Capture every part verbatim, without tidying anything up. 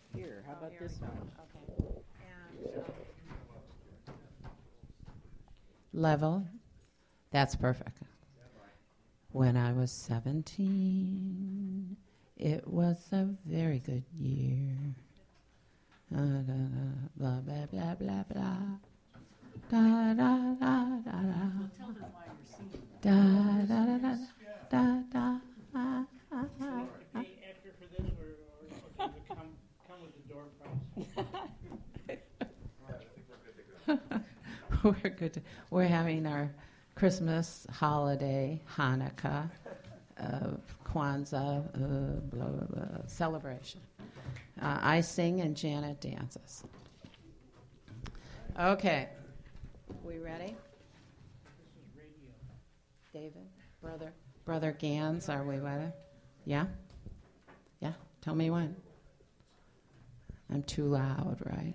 Here, how Oh, about here we this go. one? Okay. And, um, Level. That's perfect. When I was seventeen, it was a very good year. Da, da, da, blah, blah, blah, blah, blah. Da, da, da, da, da. Da, da, da, da, da, da, ah, ah, ah. Pay extra for this, or, or does it come, come with the door price? We're good. To, we're having our Christmas holiday, Hanukkah, uh, Kwanzaa, uh, blah, blah, blah, celebration. Uh, I sing and Janet dances. Okay. We ready? This is radio. David, brother, brother Gans, are we ready? Yeah? Yeah? Tell me when. I'm too loud, right?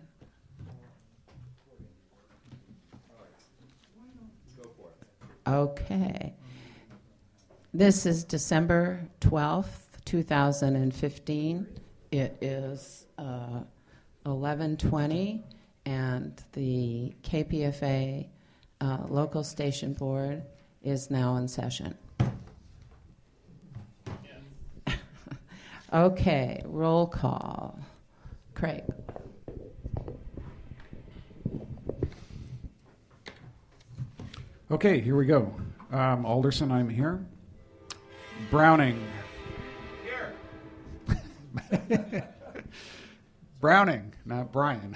Okay. This is December twelfth, two thousand fifteen. It is uh, eleven twenty, and the K P F A uh, local station board is now in session. Okay, roll call. Craig. Okay, here we go. Um, Alderson, I'm here. Browning. Here. Browning, not Brian.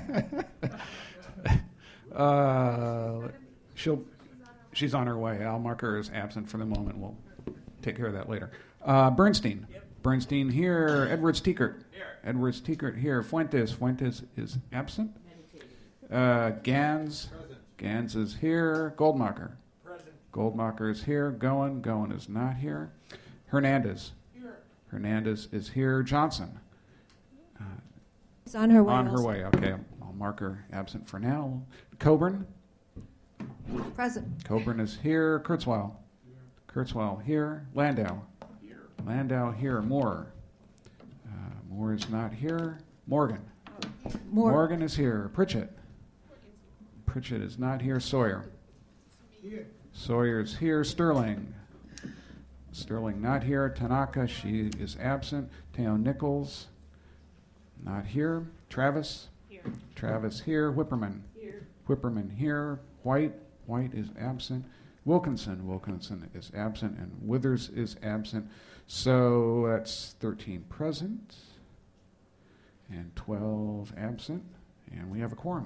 uh, she'll, she's on her way. I'll mark her as absent for the moment. We'll take care of that later. Uh, Bernstein. Yep. Bernstein here. Edwards Tiekert. Here. Edwards Tiekert here. Fuentes. Fuentes is absent. Uh, Gans. Present. Gans is here. Goldmacher. Present. Goldmacher is here. Goen. Goen is not here. Hernandez. Here. Hernandez is here. Johnson. Uh, She's on her way. on her also. way. Okay, I'll mark her absent for now. Coburn. Present. Coburn is here. Kurzweil. Kurzweil here. Landau. Here. Landau here. Moore. Uh, Moore is not here. Morgan. More. Morgan is here. Pritchett. Pritchett is not here. Sawyer. Here. Sawyer is here. Sterling. Sterling not here. Tanaka, she is absent. Teo Nichols, not here. Travis. here. Travis here. Whipperman. Here. Whipperman here. White. White is absent. Wilkinson. Wilkinson is absent. And Withers is absent. So that's thirteen present and twelve absent. And we have a quorum.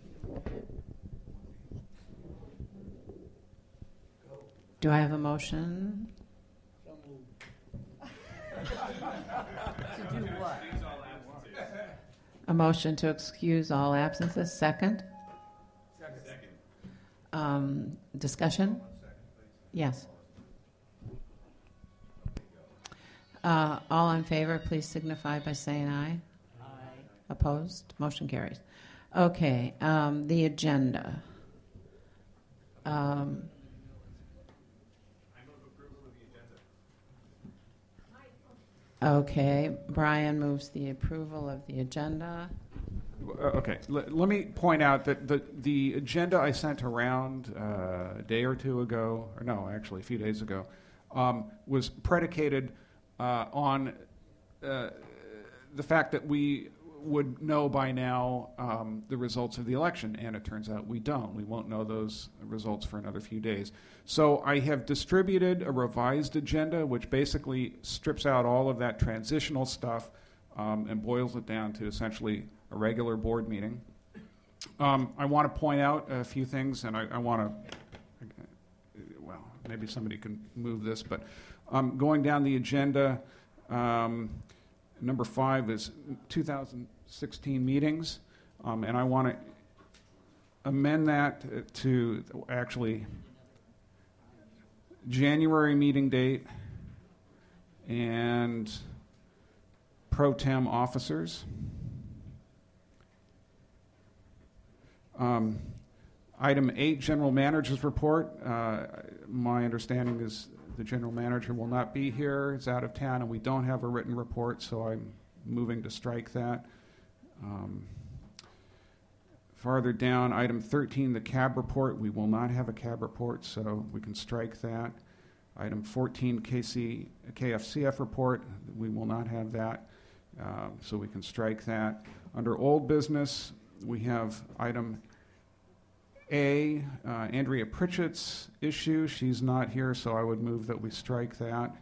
Do I have a motion? So moved. To do what? A motion to excuse all absences. Second? Second. Um, discussion? Yes. Uh, all in favor, please signify by saying aye. Aye. Opposed? Motion carries. Okay, um, the agenda. Um, okay, Brian moves the approval of the agenda. Uh, okay, L- let me point out that the, the agenda I sent around uh, a day or two ago, or no, actually a few days ago, um, was predicated uh, on uh, the fact that we would know by now um, the results of the election, and it turns out we don't. We won't know those results for another few days. So I have distributed a revised agenda, which basically strips out all of that transitional stuff um, and boils it down to essentially a regular board meeting. Um, I want to point out a few things, and I, I want to, well, maybe somebody can move this, but um, going down the agenda, um, number five is two thousand sixteen meetings, um, and I want to amend that to actually January meeting date and pro tem officers. Um, item eight, general manager's report. Uh, my understanding is the general manager will not be here. He's out of town, and we don't have a written report, so I'm moving to strike that. Um, farther down, item thirteen, the cab report. We will not have a cab report, so we can strike that. Item fourteen, K C, K F C F report. We will not have that, uh, so we can strike that. Under old business, we have item A, uh, Andrea Pritchett's issue. She's not here, so I would move that we strike that.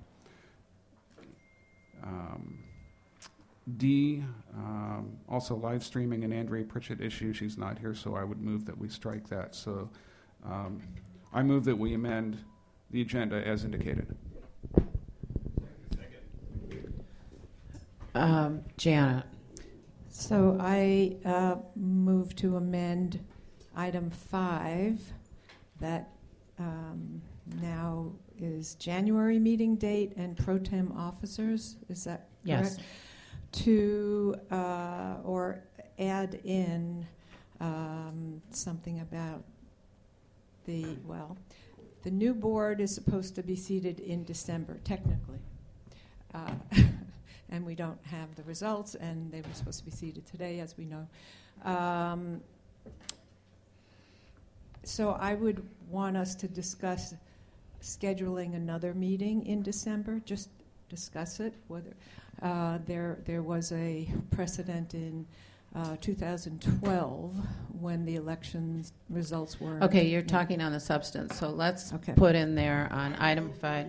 Um, D, um, also live streaming an Andrea Pritchett issue. She's not here, so I would move that we strike that. So um, I move that we amend the agenda as indicated. Um, Janet. So I uh, move to amend item five, that um, now is January meeting date and pro tem officers. Is that correct? Yes. To uh, or add in um, something about the well, the new board is supposed to be seated in December, technically. Uh, and we don't have the results, and they were supposed to be seated today, as we know. Um, so I would want us to discuss scheduling another meeting in December, just discuss it. Whether uh, there there was a precedent in uh, two thousand twelve when the elections results were... Okay, you're talking on the substance, so let's Okay. put in there on item five.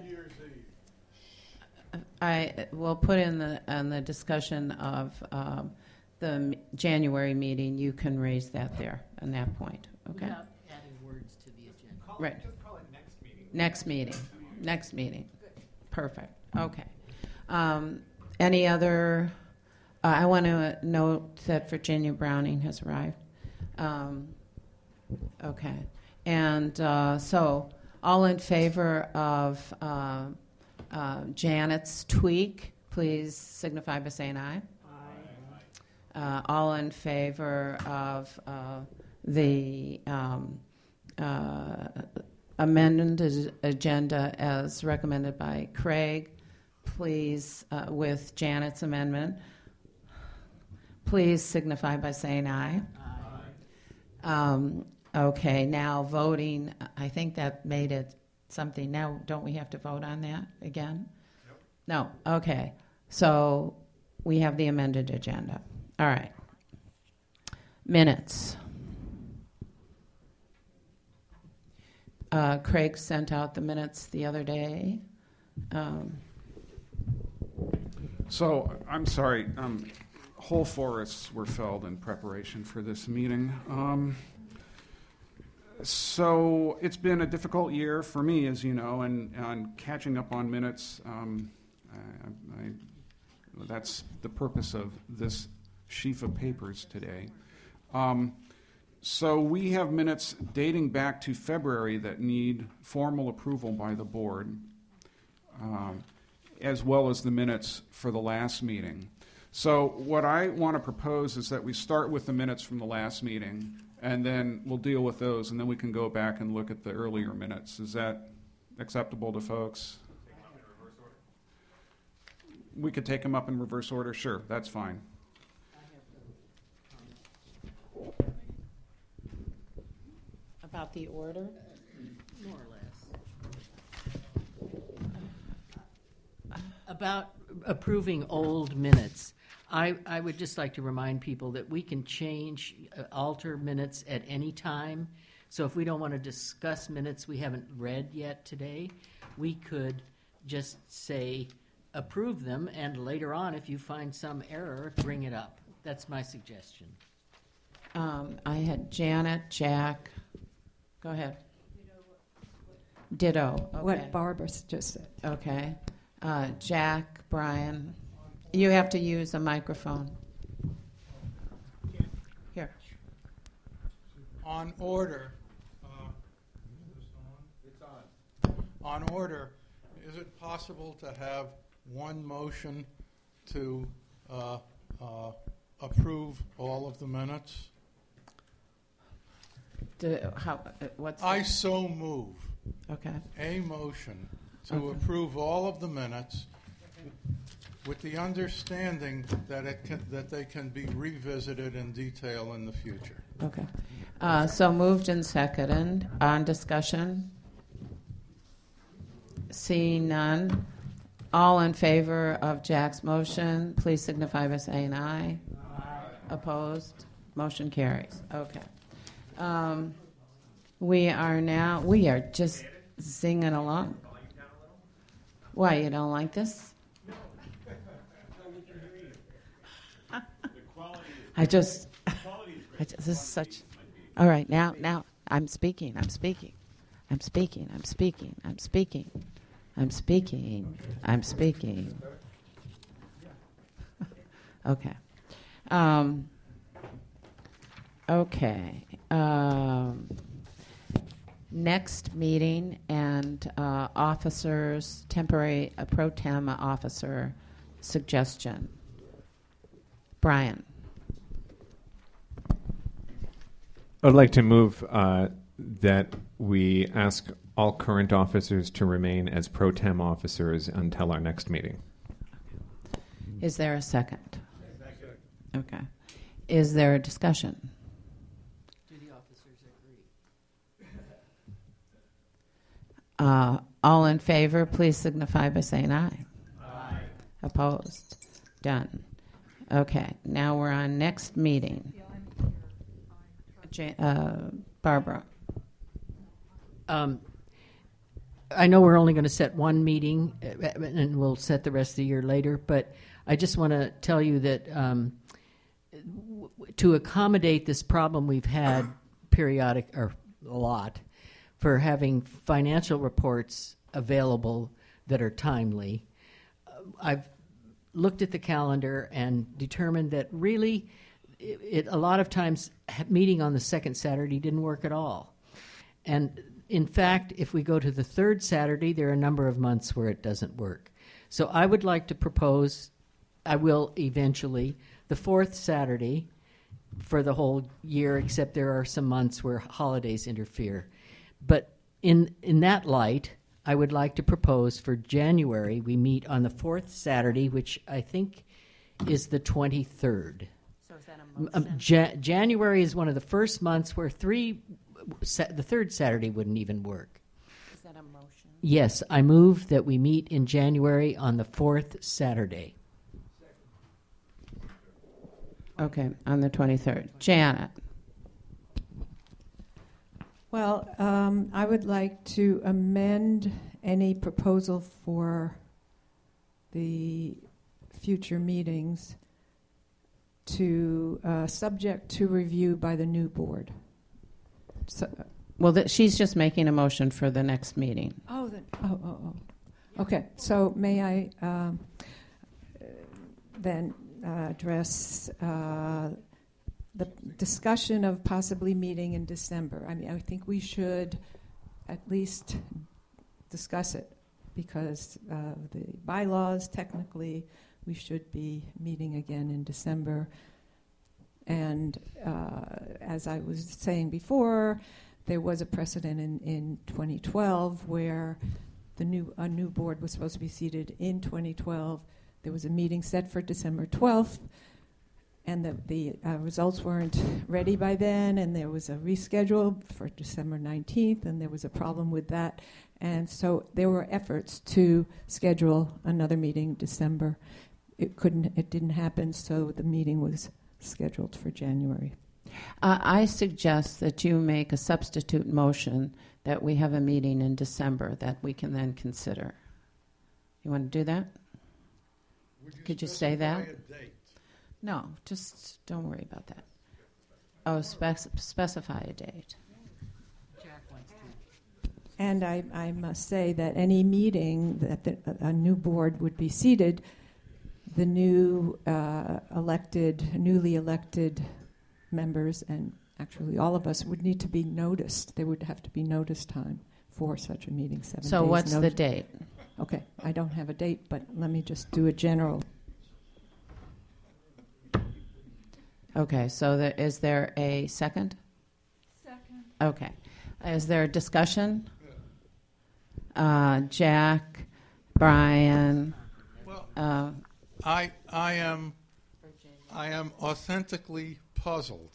I will put in the on the discussion of um, the m- January meeting. You can raise that there on that point. Okay. Without adding words to the agenda. Call Right. It, just call it next meeting. Next meeting. Next meeting. Perfect. Okay. Um, any other? Uh, I want to note that Virginia Browning has arrived. Um, okay. And uh, so, all in favor of uh, uh, Janet's tweak, please signify by saying aye. Aye. Uh, all in favor of uh, the um, uh, amended agenda as recommended by Craig, please, uh, with Janet's amendment, please signify by saying aye. Aye. Um, okay, now voting, I think that made it something. Now, don't we have to vote on that again? Nope. No, okay. So we have the amended agenda. All right. Minutes. Uh, Craig sent out the minutes the other day. Um, So, I'm sorry, um, whole forests were felled in preparation for this meeting. Um, so, it's been a difficult year for me, as you know, and, and catching up on minutes, um, I, I, that's the purpose of this sheaf of papers today. Um, so, we have minutes dating back to February that need formal approval by the board. Um, as well as the minutes for the last meeting. So what I want to propose is that we start with the minutes from the last meeting, and then we'll deal with those, and then we can go back and look at the earlier minutes. Is that acceptable to folks? Take them up in reverse order. We could take them up in reverse order. Sure, that's fine. about the order? More or less. About approving old minutes, I, I would just like to remind people that we can change, uh, alter minutes at any time. So if we don't want to discuss minutes we haven't read yet today, we could just say approve them, and later on, if you find some error, bring it up. That's my suggestion. Um, I had Janet, Jack. Go ahead. Ditto. Okay. What Barbara just said. Okay. Uh, Jack, Brian. You have to use a microphone. Here. On order. uh, is this on? It's on. On order, is it possible to have one motion to uh, uh, approve all of the minutes? Do, how, uh, what's I the- so move okay. a motion to Okay. approve all of the minutes with the understanding that it can, that they can be revisited in detail in the future. Okay. Uh, so moved and seconded. On discussion? Seeing none. All in favor of Jack's motion, please signify by saying aye. Aye. Opposed? Motion carries. Okay. Um, we are now, we are just singing along. Why, you don't like this? I just, I just, this is such, all right, now, now, I'm speaking, I'm speaking, I'm speaking, I'm speaking, I'm speaking, I'm speaking, I'm speaking. Okay. Um, okay. Um, next meeting and uh, officers, temporary uh, pro tem officer suggestion. Brian. I'd like to move uh, that we ask all current officers to remain as pro tem officers until our next meeting. Is there a second? Second. Okay. Is there a discussion? Do the officers agree? Uh, all in favor, please signify by saying aye. Aye. Opposed? Done. Okay. Now we're on next meeting. Ja- uh, Barbara. Um, I know we're only going to set one meeting, uh, and we'll set the rest of the year later, but I just want to tell you that um, w- to accommodate this problem we've had periodic, or a lot, for having financial reports available that are timely, uh, I've looked at the calendar and determined that really it, it a lot of times meeting on the second Saturday didn't work at all. And in fact, if we go to the third Saturday, there are a number of months where it doesn't work. So I would like to propose, I will eventually, the fourth Saturday for the whole year, except there are some months where holidays interfere. But in in that light, I would like to propose for January, we meet on the fourth Saturday, which I think is the twenty-third. So is that a Um, Ja- January is one of the first months where three, sa- the third Saturday wouldn't even work. Is that a motion? Yes, I move that we meet in January on the fourth Saturday. Okay, on the twenty-third. Janet. Well, um, I would like to amend any proposal for the future meetings to uh, subject to review by the new board. So, Well, th- she's just making a motion for the next meeting. oh, then, oh, oh, oh. Okay, so may I um, uh, then uh, address uh, the discussion of possibly meeting in December? I mean, I think we should at least discuss it because uh, the bylaws, technically, we should be meeting again in December. And uh, as I was saying before, there was a precedent in, in twenty twelve where the new a new board was supposed to be seated in twenty twelve. There was a meeting set for December twelfth, and the, the uh, results weren't ready by then, and there was a reschedule for December nineteenth, and there was a problem with that. And so there were efforts to schedule another meeting December. It couldn't, it didn't happen, so the meeting was scheduled for January. Uh, I suggest that you make a substitute motion that we have a meeting in December that we can then consider. You want to do that? Would Could you say that? specify a date? No, just don't worry about that. Oh, spec- specify a date. Jack wants to. And I, I must say that any meeting that the, a new board would be seated, the new uh, elected, newly elected members, and actually all of us, would need to be noticed. There would have to be notice time for such a meeting, seven days. So what's the notice. date? Okay, I don't have a date, but let me just do a general. Okay, so there, is there a second? Second. Okay. Is there a discussion? Uh, Jack, Brian, Well, uh, I, I am, I am authentically puzzled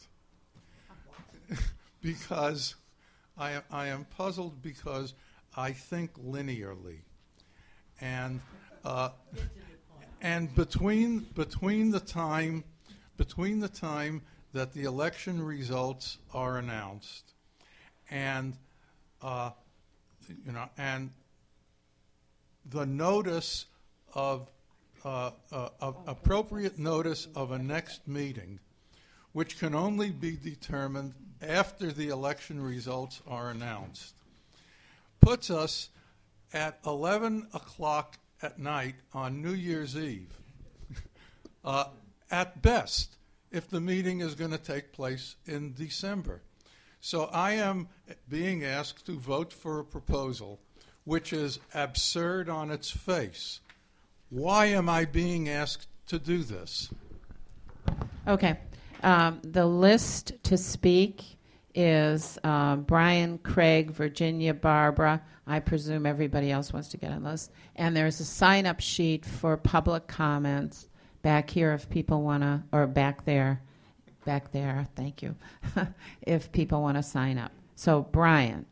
because I, I am puzzled because I think linearly, and uh, and between between the time between the time that the election results are announced, and uh, you know, and the notice of uh, uh, of appropriate notice of a next meeting, which can only be determined after the election results are announced, puts us at eleven o'clock at night on New Year's Eve, uh, at best, if the meeting is going to take place in December. So I am being asked to vote for a proposal which is absurd on its face. Why am I being asked to do this? Okay. Um, the list to speak is uh, Brian, Craig, Virginia, Barbara. I presume everybody else wants to get on this. And there's a sign-up sheet for public comments back here if people want to, or back there, back there, thank you, if people want to sign up. So, Brian.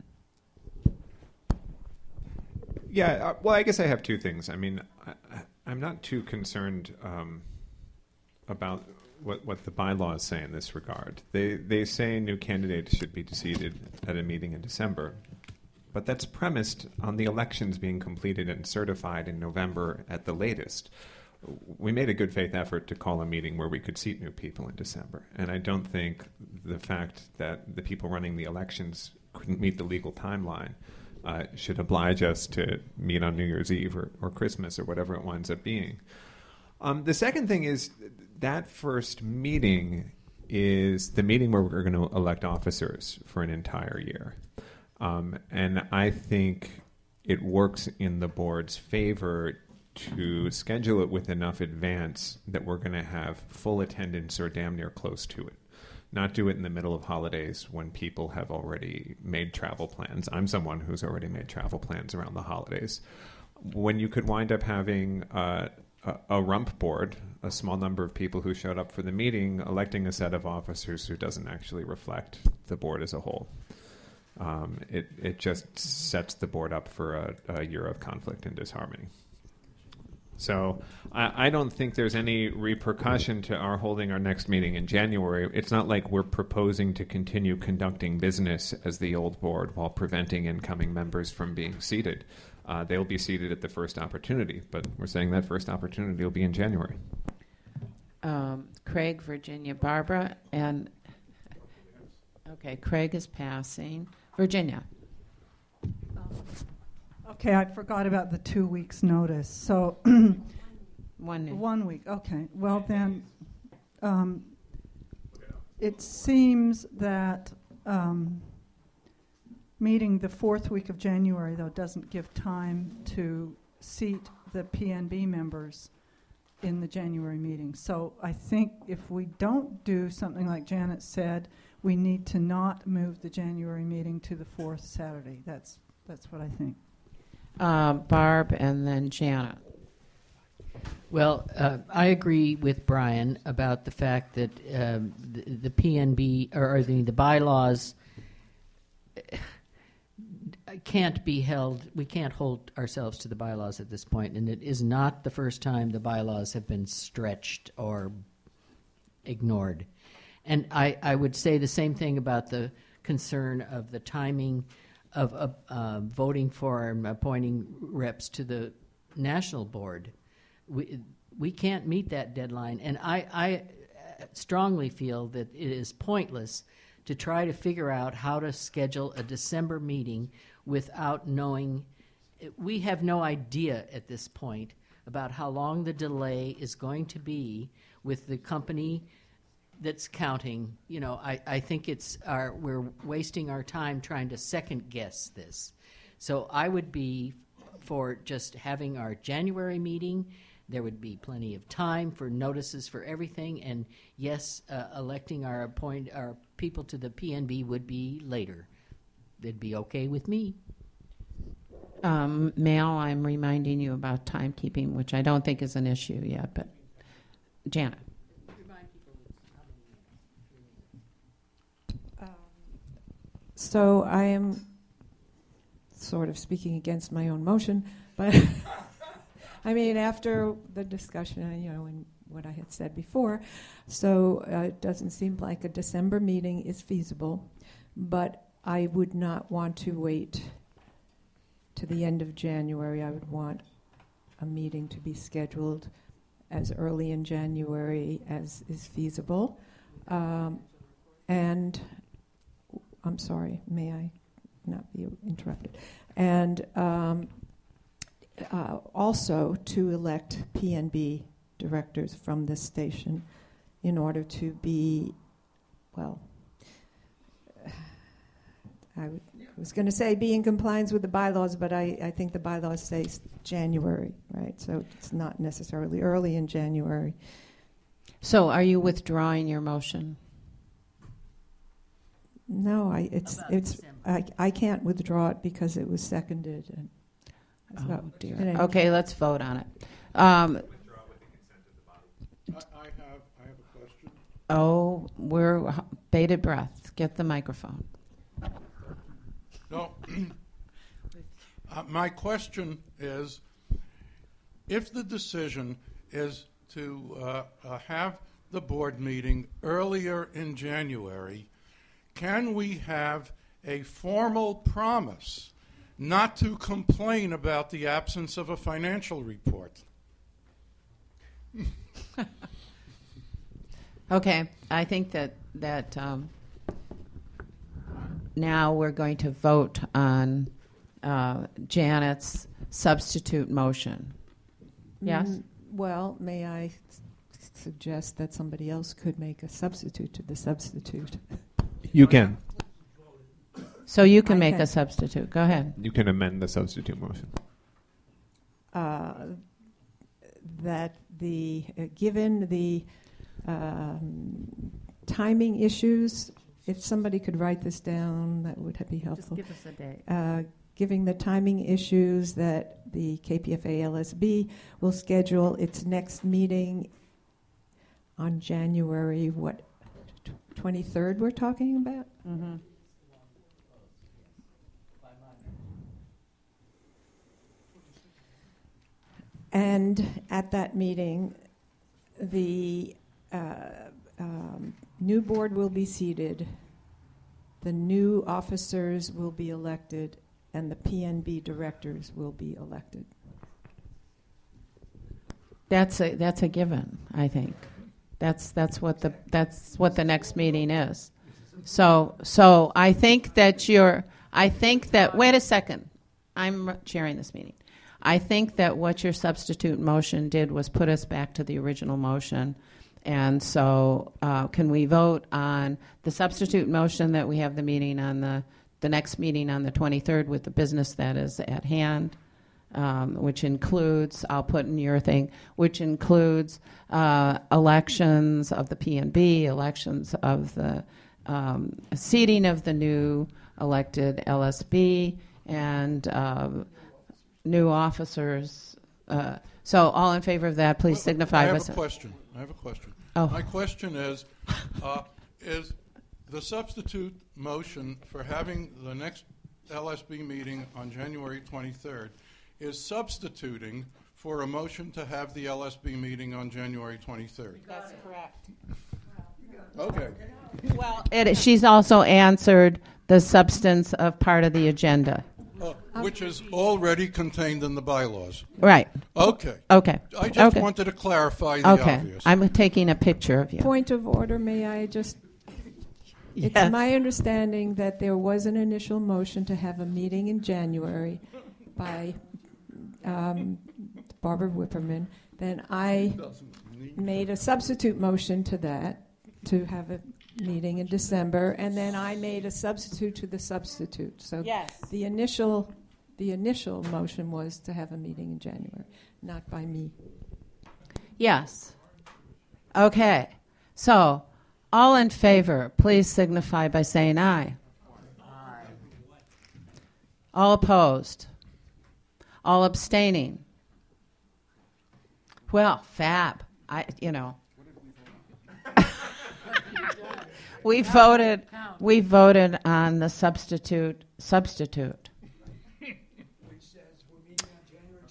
Yeah, uh, well, I guess I have two things. I mean, I, I'm not too concerned um, about what, what the bylaws say in this regard. They they say new candidates should be seated at a meeting in December, but that's premised on the elections being completed and certified in November at the latest. We made a good faith effort to call a meeting where we could seat new people in December, and I don't think the fact that the people running the elections couldn't meet the legal timeline uh, should oblige us to meet on New Year's Eve or, or Christmas or whatever it winds up being. Um, the second thing is that first meeting is the meeting where we're going to elect officers for an entire year. Um, and I think it works in the board's favor to schedule it with enough advance that we're going to have full attendance or damn near close to it. Not do it in the middle of holidays when people have already made travel plans. I'm someone who's already made travel plans around the holidays. When you could wind up having uh, a, a rump board, a small number of people who showed up for the meeting, electing a set of officers who doesn't actually reflect the board as a whole. Um, it, it just sets the board up for a, a year of conflict and disharmony. So I, I don't think there's any repercussion to our holding our next meeting in January. It's not like we're proposing to continue conducting business as the old board while preventing incoming members from being seated. Uh, they'll be seated at the first opportunity, but we're saying that first opportunity will be in January. Um, Craig, Virginia, Barbara, and okay, Craig is passing. Virginia. Okay, I forgot about the two weeks' notice. So One. one week. Okay. Well, then, um, it seems that um, meeting the fourth week of January, though, doesn't give time to seat the P N B members in the January meeting. So I think if we don't do something like Janet said, we need to not move the January meeting to the fourth Saturday. That's that's what I think. Uh, Barb and then Janet. Well, uh, I agree with Brian about the fact that um, the, the P N B or, or the, the bylaws can't be held. We can't hold ourselves to the bylaws at this point, and it is not the first time the bylaws have been stretched or ignored. And I, I would say the same thing about the concern of the timing of uh, uh, voting for and appointing reps to the national board. We we can't meet that deadline, and I, I strongly feel that it is pointless to try to figure out how to schedule a December meeting without knowing. We have no idea at this point about how long the delay is going to be with the company that's counting. You know, I, I think it's our, we're wasting our time trying to second guess this. So I would be for just having our January meeting. There would be plenty of time for notices for everything, and yes, uh, electing our appoint our people to the P N B would be later. It'd be okay with me. Um, Mal, I'm reminding you about timekeeping, which I don't think is an issue yet, but Janet. So I am sort of speaking against my own motion, but I mean, after the discussion, you know, and what I had said before, so uh, it doesn't seem like a December meeting is feasible, but I would not want to wait to the end of January. I would want a meeting to be scheduled as early in January as is feasible. Um, and I'm sorry, may I not be interrupted? And um, uh, also to elect P N B directors from this station in order to be, well, I, would, I was going to say be in compliance with the bylaws, but I, I think the bylaws say January, right? So it's not necessarily early in January. So are you withdrawing your motion? No, I it's About it's December. I, I can't withdraw it because it was seconded. And Oh, dear. Anyway. Okay, let's vote on it. Um, I, I have, I have a question. oh, we're bated breath. Get the microphone. No, uh, my question is, if the decision is to uh, uh, have the board meeting earlier in January, can we have a formal promise not to complain about the absence of a financial report? Okay, I think that that um, now we're going to vote on uh, Janet's substitute motion. Yes? Mm, well, may I s- suggest that somebody else could make a substitute to the substitute? You can. So you can I make can. a substitute. Go ahead. You can amend the substitute motion. Uh, that the uh, given the um, timing issues, if somebody could write this down, that would be helpful. us a date. Uh, giving the timing issues that the K P F A L S B will schedule its next meeting on January, what, twenty-third we're talking about? Mm-hmm. And at that meeting, the uh, um, new board will be seated, the new officers will be elected, and the P N B directors will be elected. That's a that's a given, I think. That's that's what the that's what the next meeting is. So so I think that you're I think that wait a second. I'm chairing this meeting. I think that what your substitute motion did was put us back to the original motion. And so uh, can we vote on the substitute motion that we have the meeting on the, the next meeting on the twenty-third with the business that is at hand, um, which includes, I'll put in your thing, which includes uh, elections of the P N B, elections of the um, seating of the new elected L S B, and uh, new officers. Uh, so all in favor of that, please Well, signify I by have a saying- question. I have a question. Oh. My question is, uh, is the substitute motion for having the next L S B meeting on January twenty-third is substituting for a motion to have the L S B meeting on January twenty-third? That's correct. Okay. Well, it, she's also answered the substance of part of the agenda. Uh, which is already contained in the bylaws. Right. Okay. Okay. I just okay. wanted to clarify the Okay. obvious. I'm taking a picture of you. Point of order, may I just? It's Yes. my understanding that there was an initial motion to have a meeting in January by um, Barbara Whipperman. Then I made a substitute motion to that, to have a meeting in December, and then I made a substitute to the substitute. So Yes. the initial, the initial motion was to have a meeting in January, not by me. Yes. Okay. So, all in favor, please signify by saying aye. Aye. All opposed? All abstaining? Well, fab. I, you know. What We voted, we voted on the substitute, substitute. Which says we're meeting on January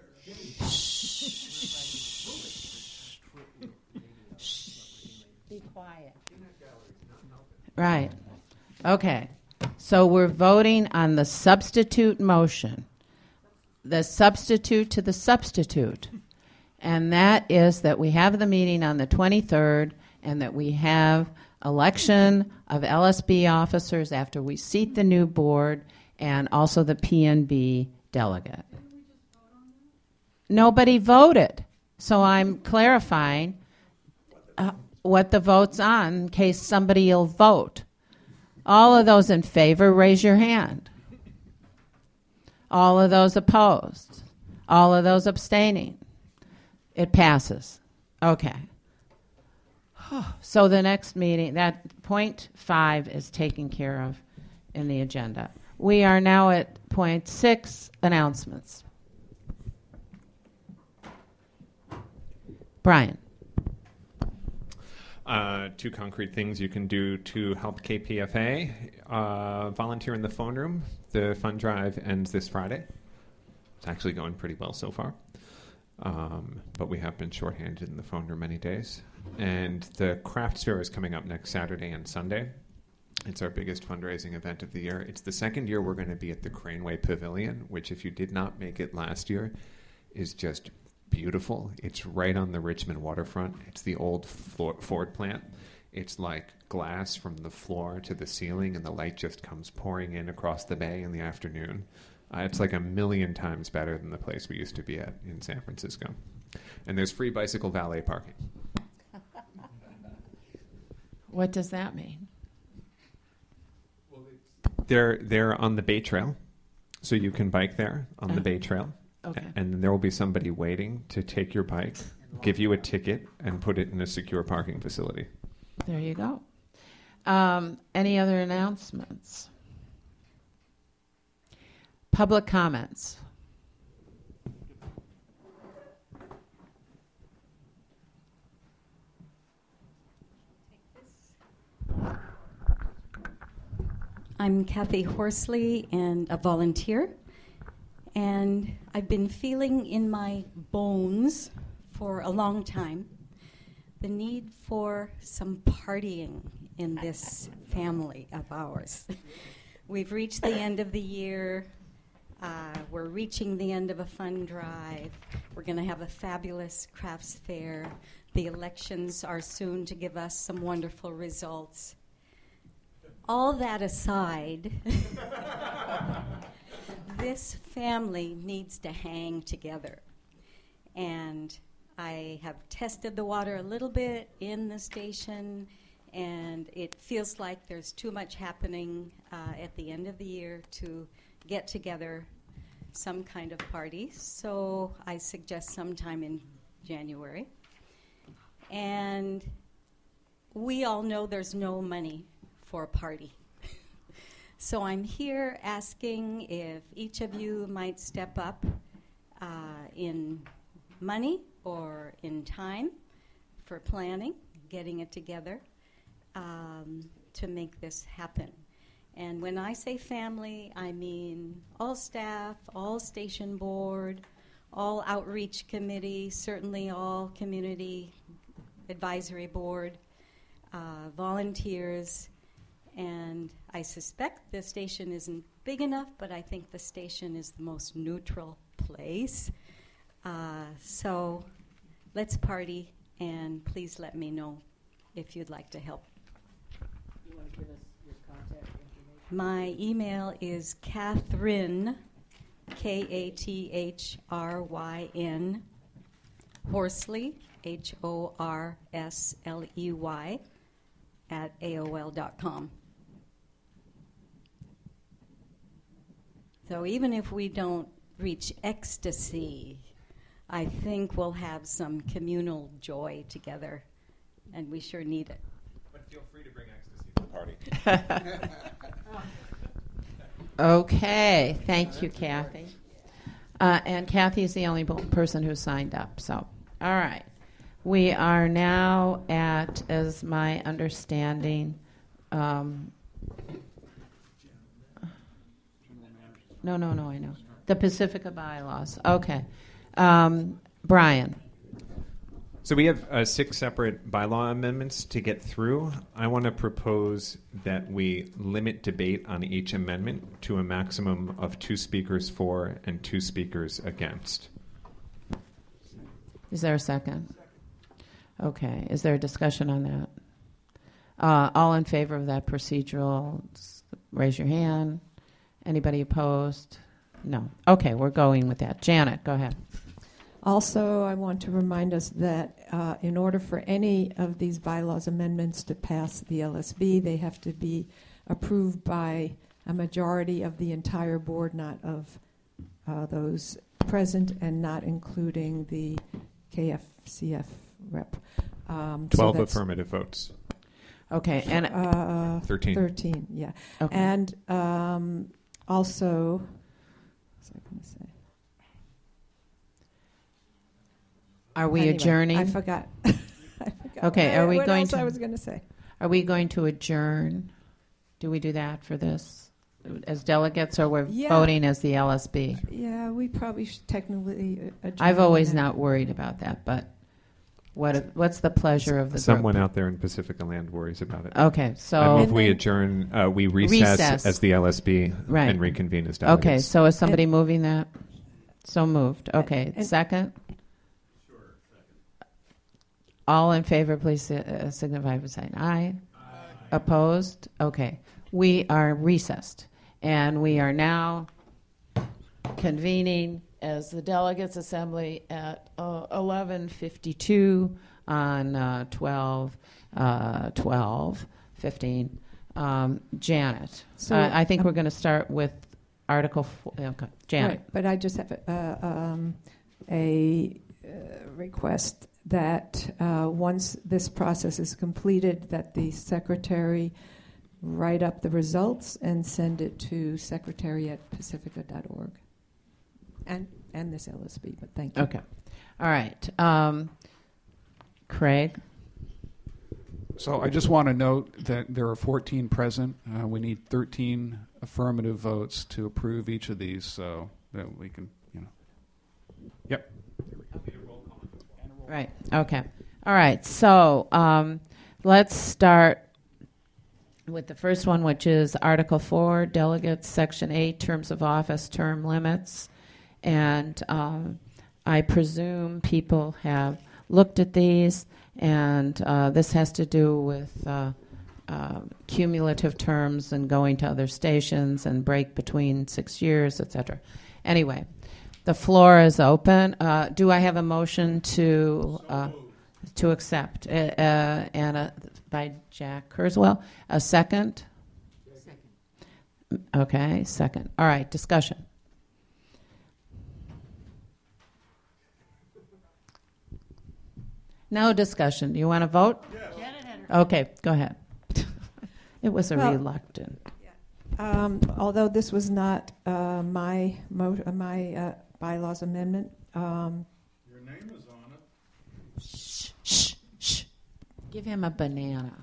twenty-third. Be quiet. Right. Okay. So we're voting on the substitute motion. The substitute to the substitute. And that is that we have the meeting on the twenty-third and that we have election of L S B officers after we seat the new board and also the P N B delegate. Nobody voted. So I'm clarifying uh, what the vote's on in case somebody will vote. All of those in favor, raise your hand. All of those opposed. All of those abstaining. It passes. Okay. So the next meeting, that point five is taken care of in the agenda. We are now at point six, announcements. Brian. Uh, two concrete things you can do to help K P F A. Uh, volunteer in the phone room. The fund drive ends this Friday. It's actually going pretty well so far. Um, but we have been shorthanded in the phone room many days. And the craft fair is coming up next Saturday and Sunday. It's our biggest fundraising event of the year. It's the second year we're going to be at the Craneway Pavilion, which if you did not make it last year, is just beautiful. It's right on the Richmond waterfront. It's the old Ford plant. It's like glass from the floor to the ceiling, and the light just comes pouring in across the bay in the afternoon. Uh, it's like a million times better than the place we used to be at in San Francisco. And there's free bicycle valet parking. What does that mean? They're, they're on the Bay Trail, so you can bike there on Uh, the Bay Trail. Okay. And then there will be somebody waiting to take your bike, give you a ticket, and put it in a secure parking facility. There you go. Um, any other announcements? Public comments. I'm Kathy Horsley and a volunteer. And I've been feeling in my bones for a long time the need for some partying in this family of ours. We've reached the end of the year. Uh, we're reaching the end of a fund drive. We're going to have a fabulous crafts fair. The elections are soon to give us some wonderful results. All that aside, this family needs to hang together. And I have tested the water a little bit in the station, and it feels like there's too much happening uh, at the end of the year to get together some kind of party. So I suggest sometime in January. And we all know there's no money for a party. So I'm here asking if each of you might step up uh, in money or in time for planning, getting it together um, to make this happen. And when I say family, I mean all staff, all station board, all outreach committee, certainly all community advisory board, uh, volunteers, and I suspect the station isn't big enough, but I think the station is the most neutral place. Uh, so let's party, and please let me know if you'd like to help. You want to give us your contact information? My email is Catherine, K A T H R Y N, Horsley, H O R S L E Y, at A O L dot com. So even if we don't reach ecstasy, I think we'll have some communal joy together, and we sure need it. But feel free to bring ecstasy to the party. Okay, thank you, Kathy. Uh, and Kathy is the only bo- person who signed up. So, all right. We are now at, as my understanding, um, no, no, no, I know. The Pacifica bylaws. Okay. Um, Brian. So we have uh, six separate bylaw amendments to get through. I want to propose that we limit debate on each amendment to a maximum of two speakers for and two speakers against. Is there a second? Okay. Is there a discussion on that? Uh, all in favor of that procedural, s- raise your hand. Anybody opposed? No. Okay, we're going with that. Janet, go ahead. Also, I want to remind us that uh, in order for any of these bylaws amendments to pass the L S B, they have to be approved by a majority of the entire board, not of uh, those present and not including the K F C F rep. Um, so twelve that's, affirmative votes. Okay, and uh, thirteen. thirteen, yeah. okay. And um, also, what was I going to say? Are we Anyway, adjourning? I forgot. I forgot Okay, what, are we what going else to- I was going to say. Are we going to adjourn? Do we do that for this as delegates, or we're Yeah. voting as the L S B? Yeah, we probably should technically uh, adjourn. I've always that. not worried about that, but what what's the pleasure of the Someone group? out there in Pacifica Land worries about it. Okay, I so move we then- adjourn, uh, we recess, Recess. as the L S B Right. and reconvene as delegates. okay, so is somebody moving that? So moved. Okay, And- second. All in favor, please uh, signify by saying aye. Opposed? Okay. We are recessed, and we are now convening as the Delegates Assembly at uh, eleven fifty-two on uh, twelve, uh, twelve, fifteen. Um, Janet, So, uh, I think um, we're going to start with Article four. Okay. Janet. Right, but I just have a, uh, um, a uh, request that uh, once this process is completed, that the secretary write up the results and send it to secretary at pacifica dot org. And and this L S B, but thank you. Okay. All right. Um, Craig. So I just want to note that there are fourteen present. Uh, we need thirteen affirmative votes to approve each of these, so that we can, you know. Yep. Right. Okay. All right. So um, let's start with the first one, which is Article four, Delegates, Section eight, Terms of Office, Term Limits. And um, I presume people have looked at these, and uh, this has to do with uh, uh, cumulative terms and going to other stations and break between six years, et cetera. Anyway, the floor is open. Uh, do I have a motion to uh, to accept? Uh, uh, and a, by Jack Kurzweil. A second? Second. Okay, second. All right, discussion. No discussion. Do you want to vote? Okay, go ahead. It was a Well, reluctant. Um, although this was not uh, my mo- uh, my uh, bylaws amendment, um, Your name is on it. Shh, shh, shh. Give him a banana.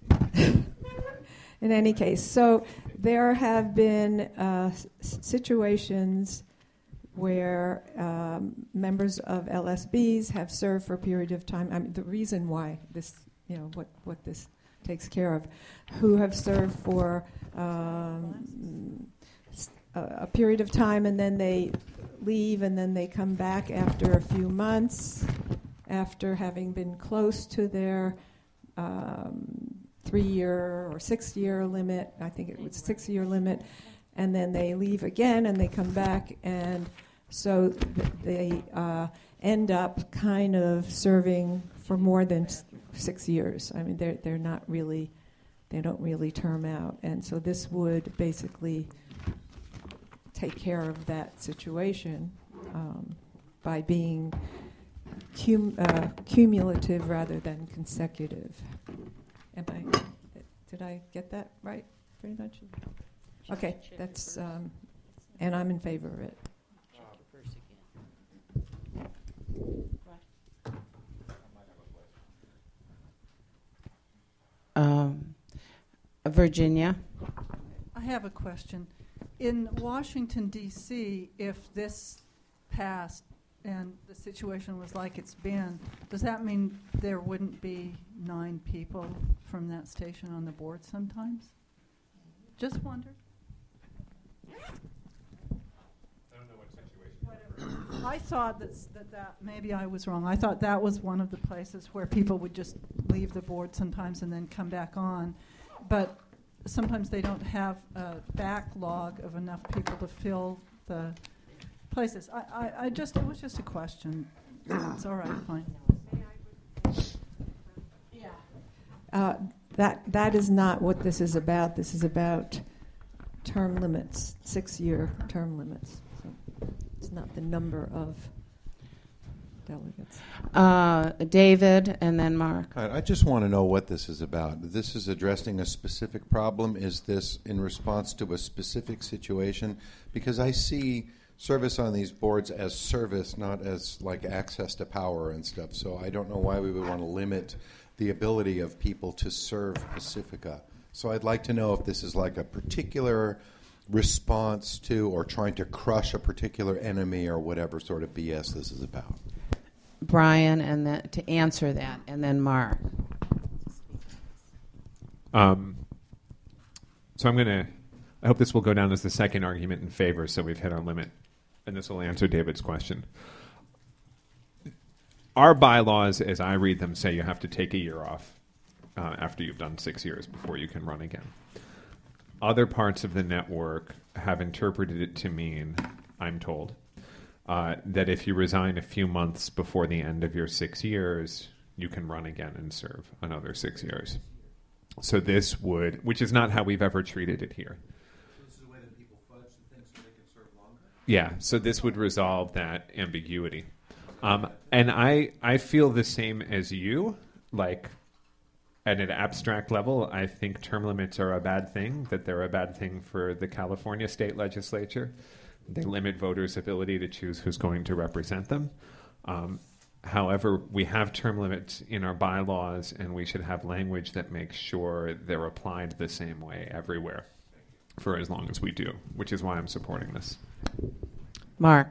in any case, so there have been uh, s- situations where um, members of L S Bs have served for a period of time. I mean, the reason why this, you know, what, what this takes care of, who have served for um, s- a, a period of time, and then they leave, and then they come back after a few months, after having been close to their um, three-year or six-year limit. I think it was six-year limit, and then they leave again, and they come back, and so th- they uh, end up kind of serving for more than s- six years. I mean, they're they're not really, they don't really term out, and so this would basically take care of that situation um, by being cum- uh, cumulative rather than consecutive. Am I? Did I get that right? Pretty much. Okay, that's um, and I'm in favor of it. Um, Virginia. I have a question. In Washington, D C, if this passed and the situation was like it's been, does that mean there wouldn't be nine people from that station on the board sometimes? Just wondered. I don't know what situation. I thought that's, that that, maybe I was wrong. I thought that was one of the places where people would just leave the board sometimes and then come back on. But sometimes they don't have a backlog of enough people to fill the places. I, I, I just, it was just a question. It's all right, fine. Uh, that that is not what this is about. This is about term limits, six-year term limits. So it's not the number of delegates. Uh, David, and then Mark. I I just want to know what this is about. This is addressing a specific problem. Is this in response to a specific situation? Because I see service on these boards as service, not as like access to power and stuff. So I don't know why we would want to limit the ability of people to serve Pacifica. So I'd like to know if this is like a particular response to or trying to crush a particular enemy or whatever sort of B S this is about. Brian, and then to answer that, and then Mark. Um, so I'm going to, I hope this will go down as the second argument in favor, so we've hit our limit, and this will answer David's question. Our bylaws, as I read them, say you have to take a year off uh, after you've done six years before you can run again. Other parts of the network have interpreted it to mean, I'm told, uh, that if you resign a few months before the end of your six years, you can run again and serve another six years. So this would, which is not how we've ever treated it here. So this is the way that people fudge the things so they can serve longer? Yeah, so this would resolve that ambiguity. Um, and I, I feel the same as you, like at an abstract level, I think term limits are a bad thing, that they're a bad thing for the California state legislature. They limit voters' ability to choose who's going to represent them. Um, however, we have term limits in our bylaws, and we should have language that makes sure they're applied the same way everywhere for as long as we do, which is why I'm supporting this. Mark.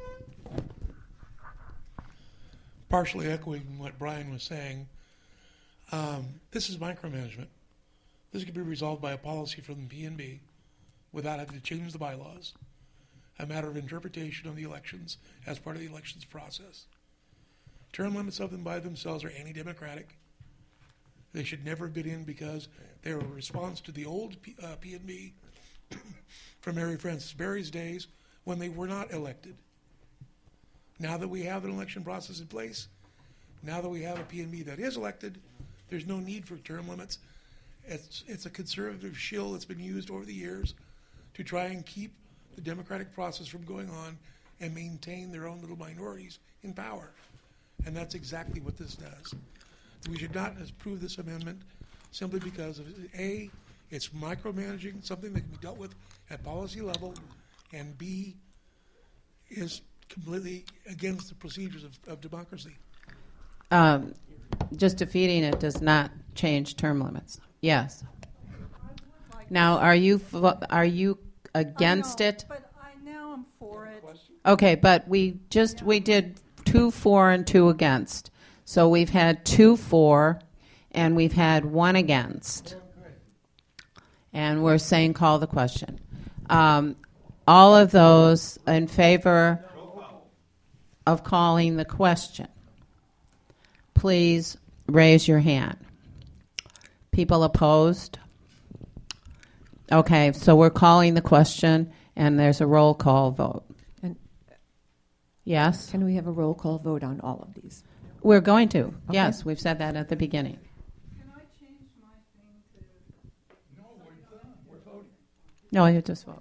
Partially echoing what Brian was saying, um, this is micromanagement. This could be resolved by a policy from the P N B without having to change the bylaws. A matter of interpretation of the elections as part of the elections process. Term limits of them by themselves are anti-democratic. They should never have been in because they were a response to the old P, uh, P N B from Mary Frances Berry's days when they were not elected. Now that we have an election process in place, now that we have a P N B that is elected, there's no need for term limits. It's, it's a conservative shill that's been used over the years to try and keep the democratic process from going on and maintain their own little minorities in power. And that's exactly what this does. We should not approve this amendment simply because of A, it's micromanaging, something that can be dealt with at policy level, and B, is completely against the procedures of, of democracy. Um, just defeating it does not change term limits. Yes. Now, are you f- are you against I know, it? But I now I'm for it. Okay, but we just we did two for and two against. So we've had two for, and we've had one against. And we're saying call the question. Um, all of those in favor of calling the question, please raise your hand. People opposed? Okay, so we're calling the question, and there's a roll call vote. And Yes? can we have a roll call vote on all of these? We're going to. Yes, we've said that at the beginning. Can I change my thing to? No, we're done. We're voting. No, you just vote.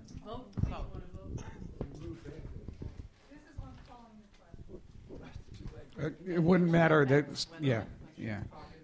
This is on calling the question. Uh, it wouldn't matter. That, yeah, yeah.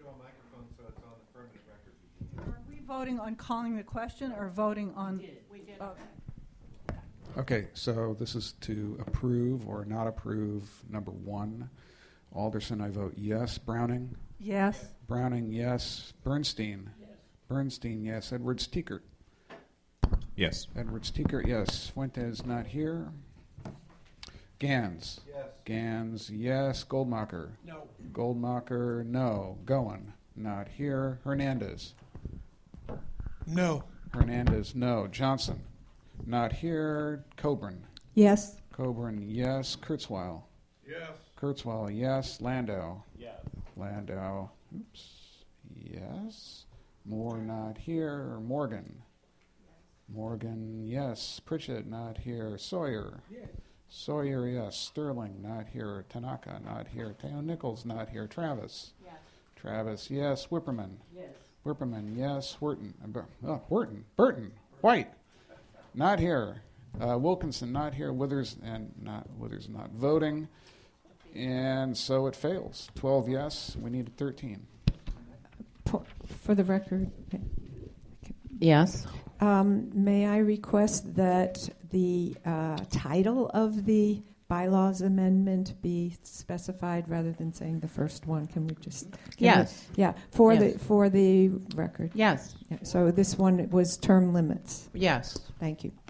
Are we voting on calling the question or voting on? Oh, Okay, so this is to approve or not approve number one. Alderson, I vote yes. Browning? yes. Browning, yes. Bernstein? Bernstein, yes. Edward Steekert. Yes. Edward Steekert, yes. Fuentes, not here. Gans. Yes. Gans, yes. Goldmacher. No. Goldmacher, no. Goen, not here. Hernandez. No. Hernandez, no. Johnson, not here. Coburn. Yes. Coburn, yes. Kurzweil. Yes. Kurzweil, yes. Landau. Yes. Landau, oops, yes. Moore, not here. Morgan. Morgan, yes. Pritchett, not here. Sawyer. Yes. Sawyer, yes. Sterling, not here. Tanaka, not here. Teo Nichols, not here. Travis. Yes. Travis, yes. Whipperman. Yes. Whipperman, yes. Wharton. uh, Bur- Oh, Wharton. Burton. White. Not here. Uh, Wilkinson, not here. Withers, and not Withers, not voting. And so it fails. twelve yes. We needed thirteen. For, for the record, Yes. um, may I request that the uh, title of the bylaws amendment be specified rather than saying the first one? Can we just? can we- Yes. yeah, for Yes. the for the record. Yes. Yeah, so this one was term limits. Yes. Thank you.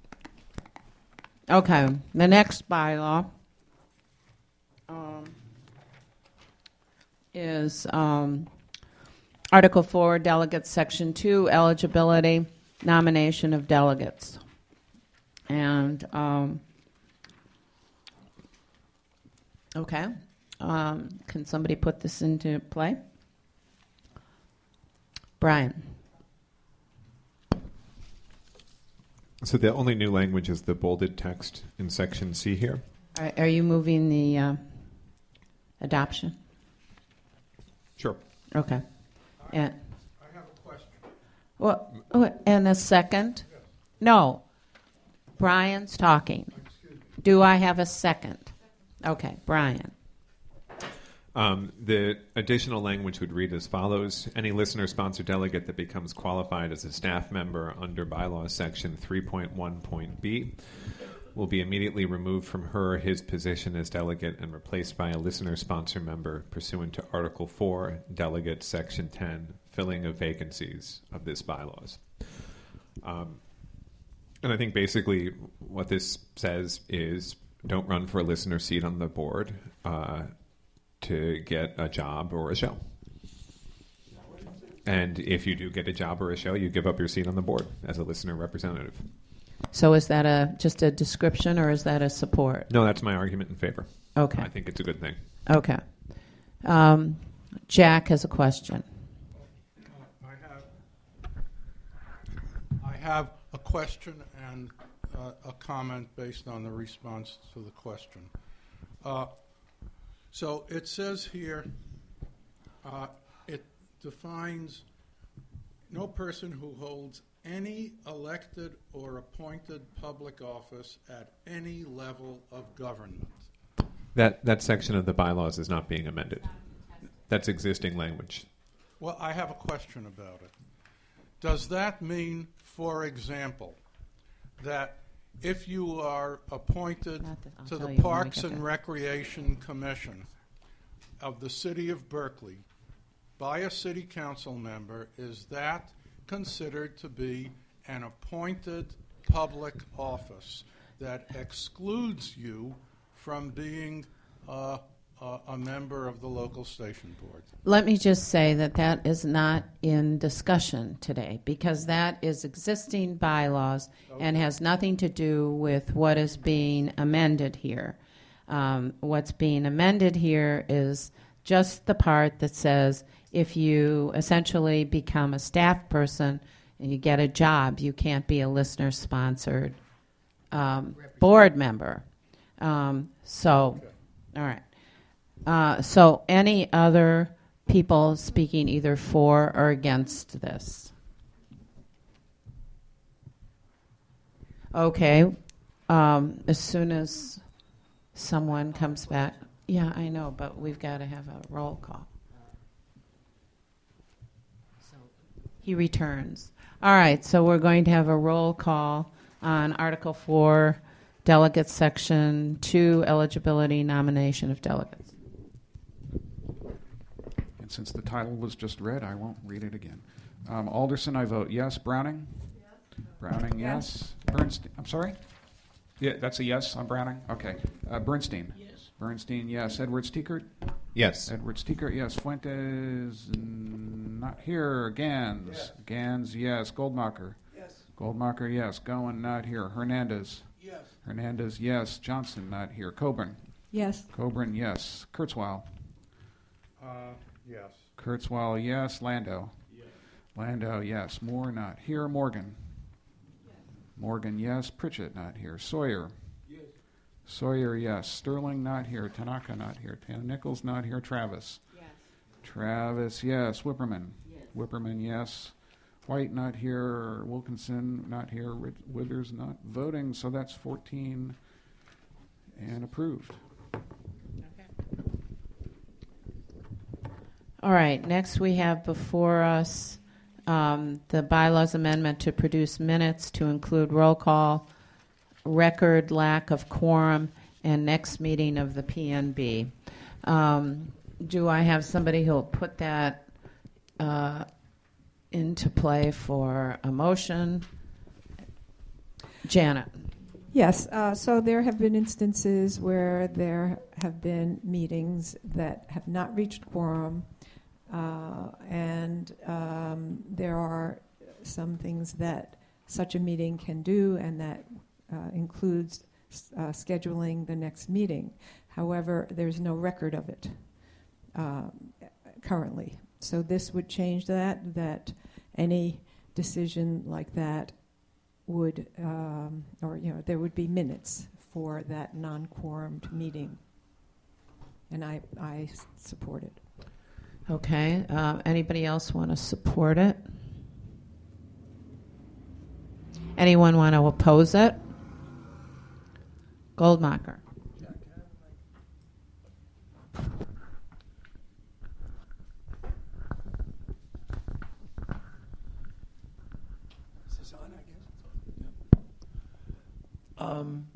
Okay. The next bylaw um, is um, Article four, Delegates, Section two, Eligibility, Nomination of Delegates. And, um, okay. Um, can somebody put this into play? Brian. So the only new language is the bolded text in section C here. Are, are you moving the uh, adoption? Sure. Okay. And, I have a question. well, oh, and a second? No. Brian's talking. Do I have a second? Okay, Brian. Um, the additional language would read as follows. Any listener-sponsored delegate that becomes qualified as a staff member under bylaws section three point one point B will be immediately removed from her or his position as delegate and replaced by a listener-sponsor member pursuant to Article four, Delegate Section ten, filling of vacancies of this bylaws. Um, and I think basically what this says is don't run for a listener seat on the board uh, to get a job or a show. And if you do get a job or a show, you give up your seat on the board as a listener representative. So is that a just a description or is that a support? No, that's my argument in favor. Okay. I think it's a good thing. Okay. Um, Jack has a question. I have, I have a question and uh, a comment based on the response to the question. Uh, so it says here, uh, it defines no person who holds any elected or appointed public office at any level of government. That that section of the bylaws is not being amended. That's existing language. Well, I have a question about it. Does that mean, for example, that if you are appointed Not that- I'll to tell the you when we Parks get and there. Recreation Commission of the City of Berkeley by a city council member, is that considered to be an appointed public office that excludes you from being uh, a, a member of the local station board? Let me just say that that is not in discussion today because that is existing bylaws and has nothing to do with what is being amended here. Um, what's being amended here is just the part that says if you essentially become a staff person and you get a job, you can't be a listener-sponsored um, board member. Um, so, all right. Uh, so any other people speaking either for or against this? Okay. Um, as soon as someone comes back. Yeah, I know, but we've got to have a roll call. He returns. All right, so we're going to have a roll call on Article four, Delegates, Section two, Eligibility, Nomination of Delegates. And since the title was just read, I won't read it again. Um, Alderson, I vote yes. Browning? Yes. Browning, yes. Bernstein, I'm sorry? Yeah, that's a yes on Browning? Okay. Uh, Bernstein? Yes. Bernstein, yes. Edwards Tiekert? Yes. Edwards Tiekert, yes. Fuentes, n- not here. Gans? Yes. Gans, yes. Goldmacher? Yes. Goldmacher, yes. Goen, not here. Hernandez? Yes. Hernandez, yes. Johnson, not here. Coburn? Yes. Coburn, yes. Kurzweil? Uh, yes. Kurzweil, yes. Landau? Yes. Landau, yes. Moore, not here. Morgan? Morgan, yes. Pritchett, not here. Sawyer? Yes. Sawyer, yes. Sterling, not here. Tanaka, not here. Tan Nichols, not here. Travis? Yes. Travis, yes. Whipperman? Yes. Whipperman, yes. White, not here. Wilkinson, not here. Rid- Withers, not voting. So that's fourteen and approved. All right, next we have before us um, the bylaws amendment to produce minutes to include roll call, record lack of quorum, and next meeting of the P N B. Um, do I have somebody who'll put that uh, into play for a motion? Janet. Yes, uh, so there have been instances where there have been meetings that have not reached quorum, uh, and um, there are some things that such a meeting can do, and that uh, includes uh, scheduling the next meeting. However, there's no record of it uh, currently. So this would change that, that any decision like that would, um, or, you know, there would be minutes for that non-quorumed meeting. And I, I s- support it. Okay. Uh, anybody else want to support it? Anyone want to oppose it? Goldmacher. Is this on, I guess? Um,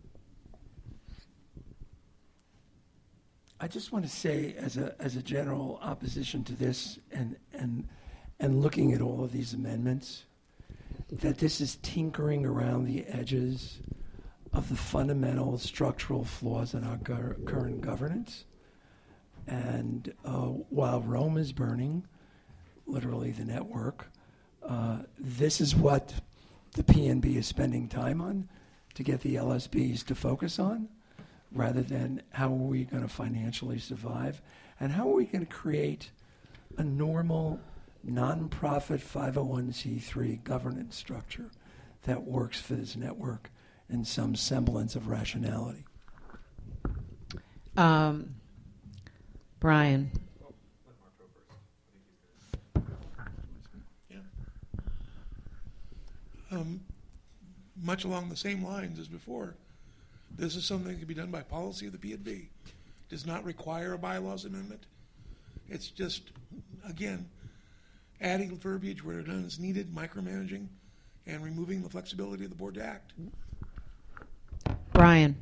I just want to say, as a as a general opposition to this, and and and looking at all of these amendments, that this is tinkering around the edges of the fundamental structural flaws in our gov- current governance. And uh, while Rome is burning, literally the network, uh, this is what the P N B is spending time on to get the L S Bs to focus on, rather than how are we going to financially survive, and how are we going to create a normal, nonprofit five oh one c three governance structure that works for this network in some semblance of rationality. Um, Brian. Yeah. Um, much along the same lines as before, this is something that can be done by policy of the P N B. Does not require a bylaws amendment. It's just, again, adding verbiage where it is needed, micromanaging, and removing the flexibility of the board to act. Brian.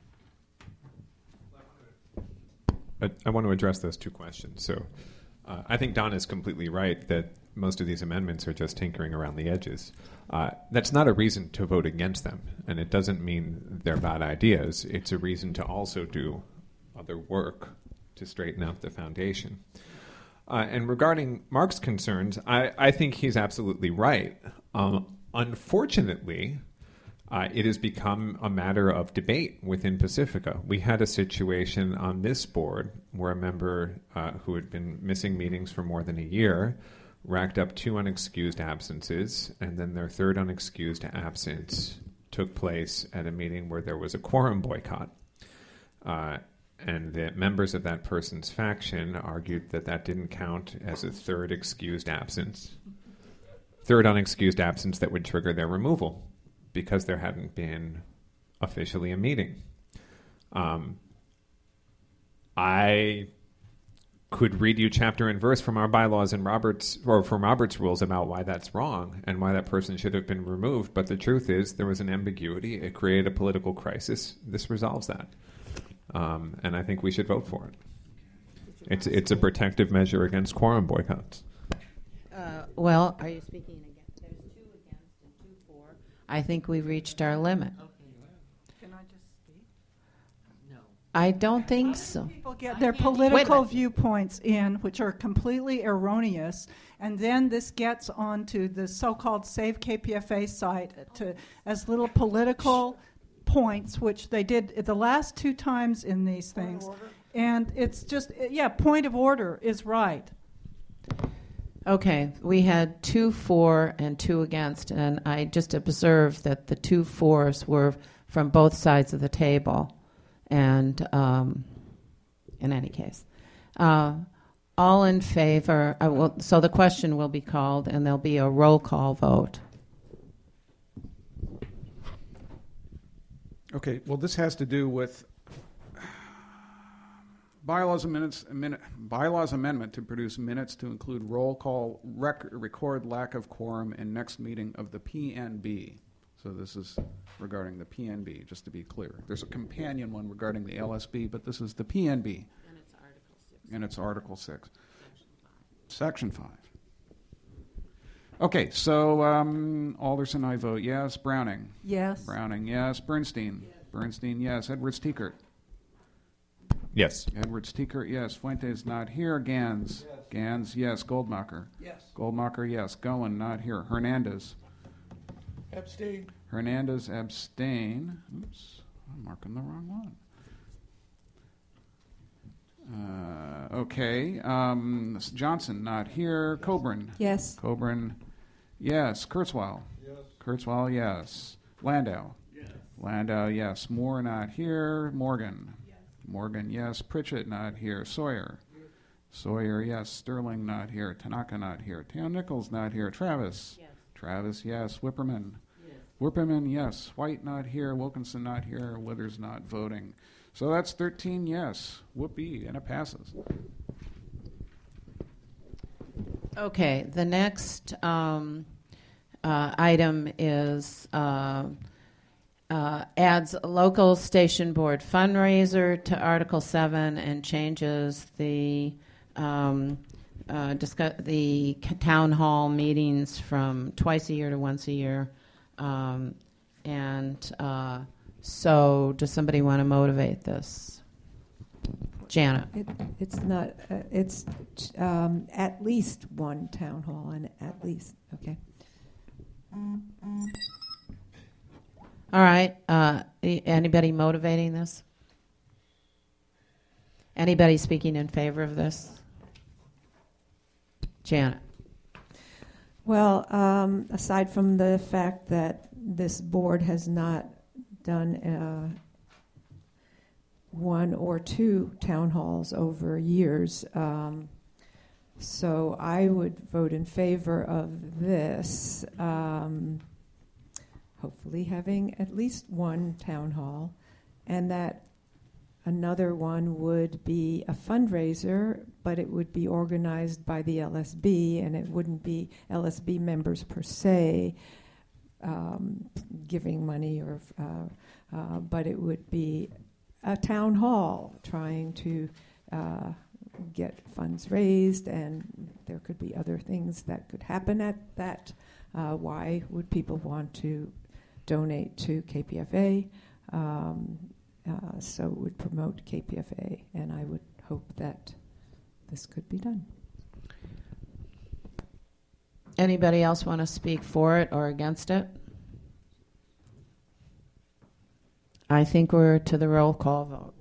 I, I want to address those two questions. So uh, I think Don is completely right that most of these amendments are just tinkering around the edges. Uh, that's not a reason to vote against them, and it doesn't mean they're bad ideas. It's a reason to also do other work to straighten out the foundation. Uh, and regarding Mark's concerns, I, I think he's absolutely right. Um, unfortunately, uh, it has become a matter of debate within Pacifica. We had a situation on this board where a member uh, who had been missing meetings for more than a year racked up two unexcused absences, and then their third unexcused absence took place at a meeting where there was a quorum boycott. Uh, and the members of that person's faction argued that that didn't count as a third excused absence, third unexcused absence that would trigger their removal because there hadn't been officially a meeting. Um, I could read you chapter and verse from our bylaws and Robert's or from Robert's rules about why that's wrong and why that person should have been removed. But the truth is there was an ambiguity. It created a political crisis. This resolves that. Um, and I think we should vote for it. It's it's a protective measure against quorum boycotts. Uh, well, are you speaking against? There's two against and two for. I think we've reached our limit. Can I just speak? No. I don't think so. People get their Wait a political minute. viewpoints in, which are completely erroneous, and then this gets onto the so-called Save K P F A site to as little political points, which they did the last two times in these things. And it's just, yeah, point of order is right. Okay, we had two for and two against, and I just observed that the two fours were from both sides of the table. And um, in any case, uh, all in favor, uh, well, so the question will be called, and there'll be a roll call vote. Okay, well, this has to do with bylaws amendments, amend, bylaws amendment to produce minutes to include roll call, rec, record lack of quorum in next meeting of the P N B. So this is regarding the P N B, just to be clear. There's a companion one regarding the L S B, but this is the P N B. And it's Article six. And it's Article six. Section five. Okay, so um, Alderson, I vote yes. Browning? Yes. Browning, yes. Bernstein? Yes. Bernstein, yes. Edwards Teekert? Yes. Edwards Teekert, yes. Fuentes, not here. Gans? Yes. Gans, yes. Goldmacher? Yes. Goldmacher, yes. Goen, not here. Hernandez? Abstain. Hernandez, abstain. Oops, I'm marking the wrong one. Uh, okay. Um, Johnson, not here. Coburn? Yes. Coburn, yes. Kurzweil? Yes. Kurzweil, yes. Landau? Yes. Landau, yes. Moore, not here. Morgan? Yes. Morgan, yes. Pritchett, not here. Sawyer? Yes. Sawyer, yes. Sterling, not here. Tanaka, not here. Tam Nichols, not here. Travis? Yes. Travis, yes. Whipperman? Yes. Whipperman, yes. White, not here. Wilkinson, not here. Withers, not voting. So that's thirteen yes. Whoopee, and it passes. Okay, the next um, uh, item is uh, uh, adds a local station board fundraiser to Article seven and changes the um, uh, discuss the c- town hall meetings from twice a year to once a year. Um, and uh, so, does somebody want to motivate this? Janet. It, it's not, uh, it's um, at least one town hall, and at least, okay. All right. Uh, e- anybody motivating this? Anybody speaking in favor of this? Janet. Well, um, aside from the fact that this board has not done uh, one or two town halls over years, um, so I would vote in favor of this, um, hopefully having at least one town hall, and that another one would be a fundraiser, but it would be organized by the L S B, and it wouldn't be L S B members per se um, giving money, or uh, uh, but it would be a town hall trying to uh, get funds raised, and there could be other things that could happen at that. Uh, why would people want to donate to K P F A? Um, Uh, so it would promote K P F A, and I would hope that this could be done. Anybody else want to speak for it or against it? I think we're to the roll call vote.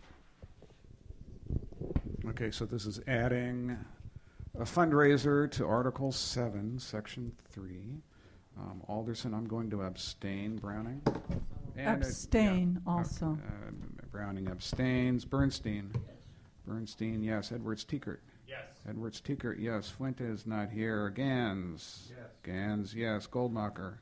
Okay, so this is adding a fundraiser to Article seven, Section three. Um, Alderson, I'm going to abstain. Browning? And it- Abstain yeah, also. okay, uh, Browning abstains. Bernstein? Bernstein, yes. Edwards Teekert? Yes. Edwards Teekert, yes. Fuentes, not here. Gans? Yes. Gans, yes. Goldmacher?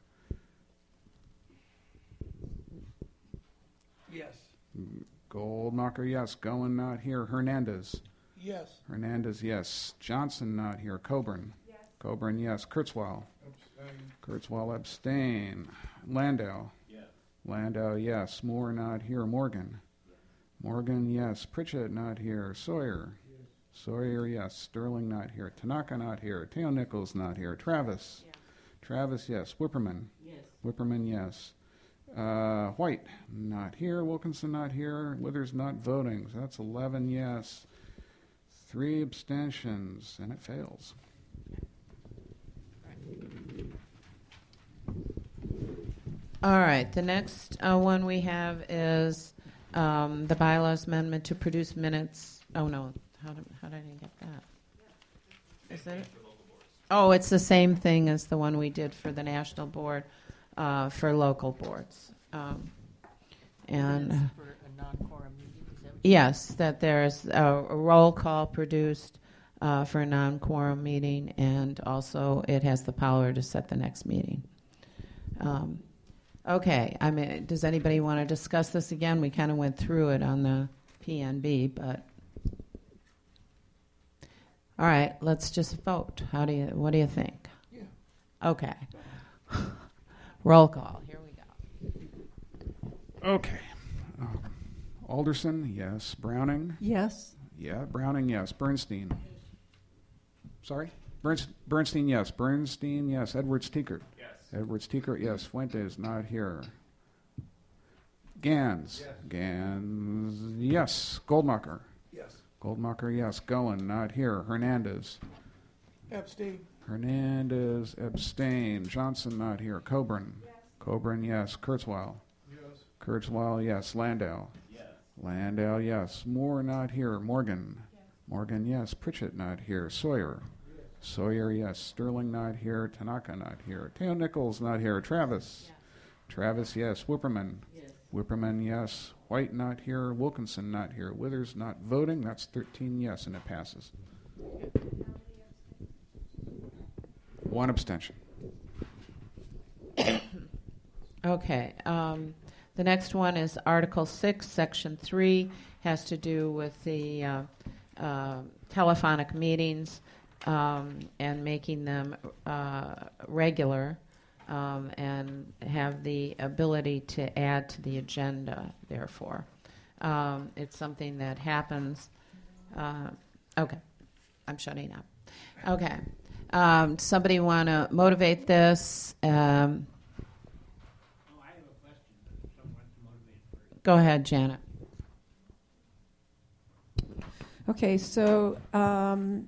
Yes. Goldmacher, yes. Goen, not here. Hernandez? Yes. Hernandez, yes. Johnson, not here. Coburn? Yes. Coburn, yes. Kurzweil? Abstain. Kurzweil, abstain. Landau? Yes. Landau, yes. Moore, not here. Morgan? Yes. Morgan, yes. Pritchett, not here. Sawyer? Yes. Sawyer, yes. Sterling, not here. Tanaka, not here. Teo Nichols, not here. Travis. Yes. Travis, yes. Whipperman. Yes. Whipperman, yes. Uh, White, not here. Wilkinson, not here. Withers, not voting. So that's eleven yes. Three abstentions, and it fails. All right, the next uh, one we have is um, the bylaws amendment to produce minutes. Oh, no, how did, how did I get that? Is that it? Oh, it's the same thing as the one we did for the national board uh, for local boards. Um, and Minutes for a non-quorum meeting, is that what you- yes, that there's a, a roll call produced uh, for a non-quorum meeting, and also it has the power to set the next meeting. Um, okay, I mean, does anybody want to discuss this again? We kind of went through it on the P N B, but all right, let's just vote. How do you? What do you think? Yeah. Okay. Roll call. Here we go. Okay. Um, Alderson, yes. Browning, Yes. yeah. Browning, yes. Bernstein. Sorry? Berns- Bernstein, yes. Bernstein, yes. Edwards Teekert. Yes. Edwards Teekert, yes. Fuentes, not here. Gans. Yes. Gans, yes. Goldmacher. Yes. Goldmacher, yes. Goen, not here. Hernandez. Abstain. Hernandez, abstain. Johnson, not here. Coburn. Yes. Coburn, yes. Kurzweil. Yes. Kurzweil, yes. Landau. Yes. Landau, yes. Moore, not here. Morgan. Yes. Morgan, yes. Pritchett, not here. Sawyer. Yes. Sawyer, yes. Sterling, not here. Tanaka, not here. Teo Nichols, not here. Travis. Yes. Travis, yes. Whipperman. Yes. Whipperman, yes. White, not here. Wilkinson, not here. Withers, not voting. That's thirteen yes, and it passes. One abstention. Okay. Um, the next one is Article six, Section three, has to do with the uh, uh, telephonic meetings um, and making them uh, regular um, and have the ability to add to the agenda, therefore. Um, it's something that happens. Uh, okay. I'm shutting up. Okay. Um, somebody want to motivate this? Um, Go ahead, Janet. Okay, so um,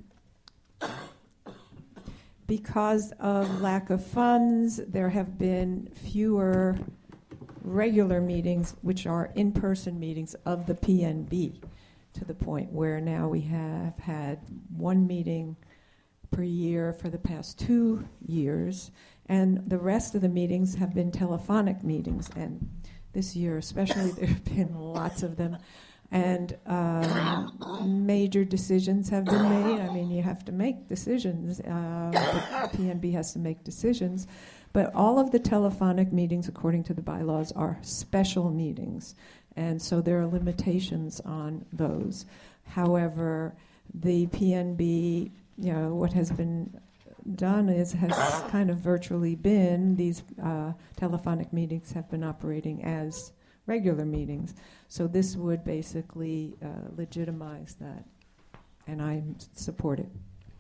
because of lack of funds, there have been fewer regular meetings, which are in-person meetings of the P N B, to the point where now we have had one meeting per year for the past two years, and the rest of the meetings have been telephonic meetings. And this year especially, there have been lots of them. And um, major decisions have been made. I mean, you have to make decisions. Uh, the P N B has to make decisions. But all of the telephonic meetings, according to the bylaws, are special meetings. And so there are limitations on those. However, the P N B, you know, what has been done is has kind of virtually been, these uh, telephonic meetings have been operating as regular meetings. So this would basically uh, legitimize that, and I support it.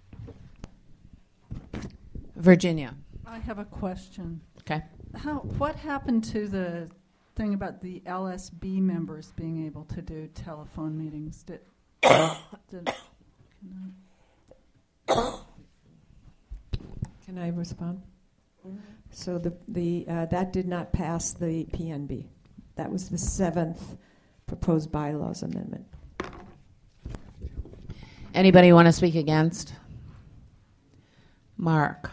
Virginia. I have a question. Okay. How, what happened to the thing about the L S B members being able to do telephone meetings? Did, did, can I- Can I respond? So the the uh, that did not pass the P N B. That was the seventh proposed bylaws amendment. Anybody want to speak against? Mark.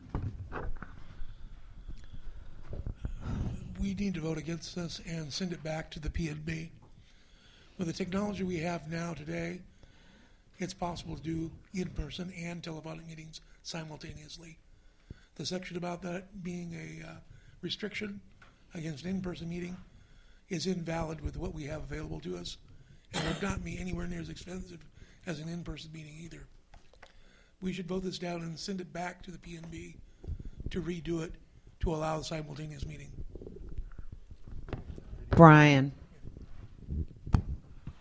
We need to vote against this and send it back to the P N B. With the technology we have now today, it's possible to do in-person and telephonic meetings simultaneously. The section about that being a uh, restriction against an in-person meeting is invalid with what we have available to us, and would not be anywhere near as expensive as an in-person meeting either. We should vote this down and send it back to the P N B to redo it to allow the simultaneous meeting. Brian.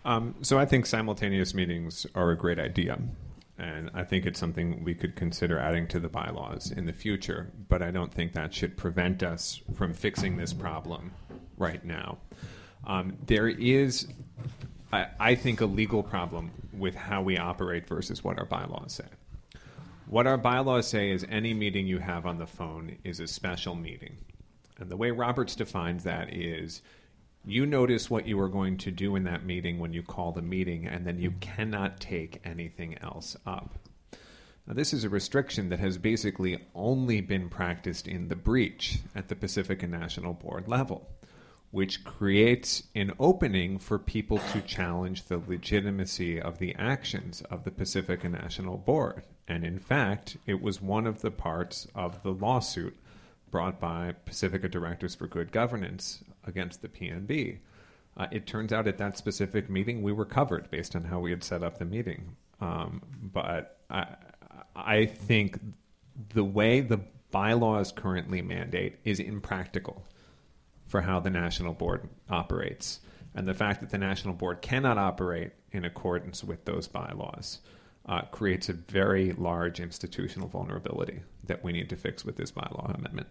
Um, so I think simultaneous meetings are a great idea. And I think it's something we could consider adding to the bylaws in the future. But I don't think that should prevent us from fixing this problem right now. Um, there is, I, I think, a legal problem with how we operate versus what our bylaws say. What our bylaws say is any meeting you have on the phone is a special meeting. And the way Roberts defines that is you notice what you are going to do in that meeting when you call the meeting, and then you cannot take anything else up. Now, this is a restriction that has basically only been practiced in the breach at the Pacifica National Board level, which creates an opening for people to challenge the legitimacy of the actions of the Pacifica National Board. And in fact, it was one of the parts of the lawsuit brought by Pacifica Directors for Good Governance against the P N B. Uh, it turns out at that specific meeting we were covered based on how we had set up the meeting. Um, but I, I think the way the bylaws currently mandate is impractical for how the National Board operates. And the fact that the National Board cannot operate in accordance with those bylaws uh, creates a very large institutional vulnerability that we need to fix with this bylaw amendment.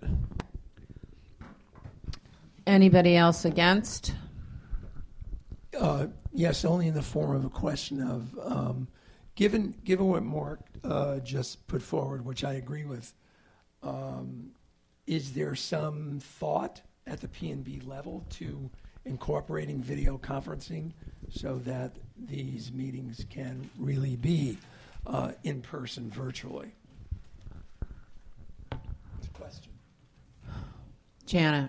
Anybody else against? Uh, yes, only in the form of a question of, um, given given what Mark uh, just put forward, which I agree with, um, is there some thought at the P N B level to incorporating video conferencing so that these meetings can really be uh, in person virtually? Question. Janet.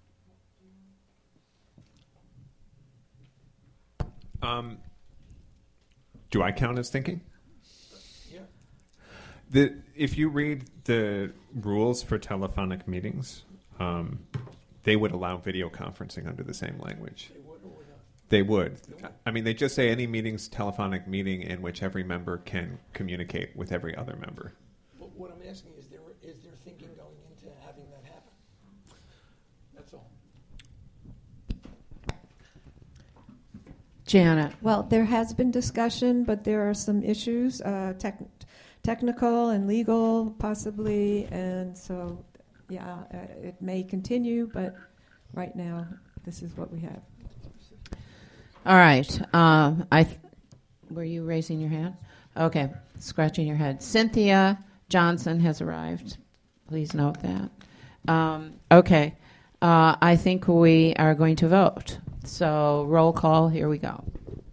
Um, do I count as thinking? Yeah. The, if you read the rules for telephonic meetings, um, they would allow video conferencing under the same language. They would or would not? They would. They would. I mean, they just say any meeting's telephonic meeting in which every member can communicate with every other member. But what I'm asking is, there is there thinking going into having that happen? That's all. Janet. Well, there has been discussion, but there are some issues, uh, tech, technical and legal, possibly, and so, yeah, uh, it may continue, but right now, this is what we have. All right. Um, I th- were you raising your hand? Okay. Scratching your head. Cynthia Johnson has arrived. Please note that. Um, okay. Uh, I think we are going to vote. So roll call. Here we go.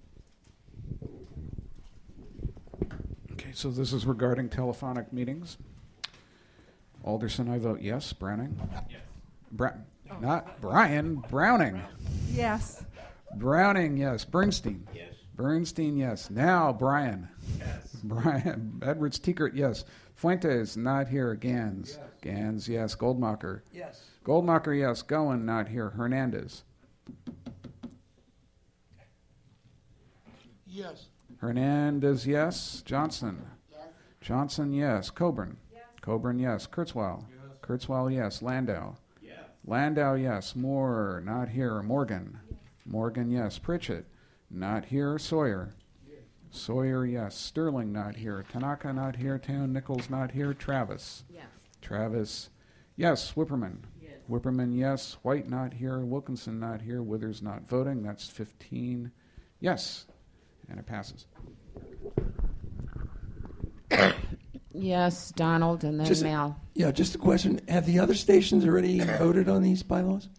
Okay, so this is regarding telephonic meetings. Alderson, I vote yes. Browning? Yes. Bra- Not Brian. Browning. Yes. Browning, yes. Bernstein? Yes. Bernstein, yes. Now, Brian. Yes. Brian. Edwards Tiekert, yes. Fuentes, not here. Gans. Yes. Gans, yes. Goldmacher. Yes. Goldmacher, yes. Goen, not here. Hernandez. Yes. Hernandez, yes. Johnson. Yes. Johnson, yes. Coburn. Yes. Coburn, yes. Kurzweil. Yes. Kurzweil, yes. Landau. Yes. Landau, yes. Moore, not here. Morgan. Yes. Morgan, yes. Pritchett, not here. Sawyer. Yes. Sawyer, yes. Sterling, not here. Tanaka, not here. Town Nichols, not here. Travis. Yes. Travis, yes. Whipperman. Yes. Whipperman, yes. White, not here. Wilkinson, not here. Withers, not voting. That's fifteen. Yes. And it passes. Yes, Donald, and then Just- Mal. Yeah, just a question. Have the other stations already voted on these bylaws?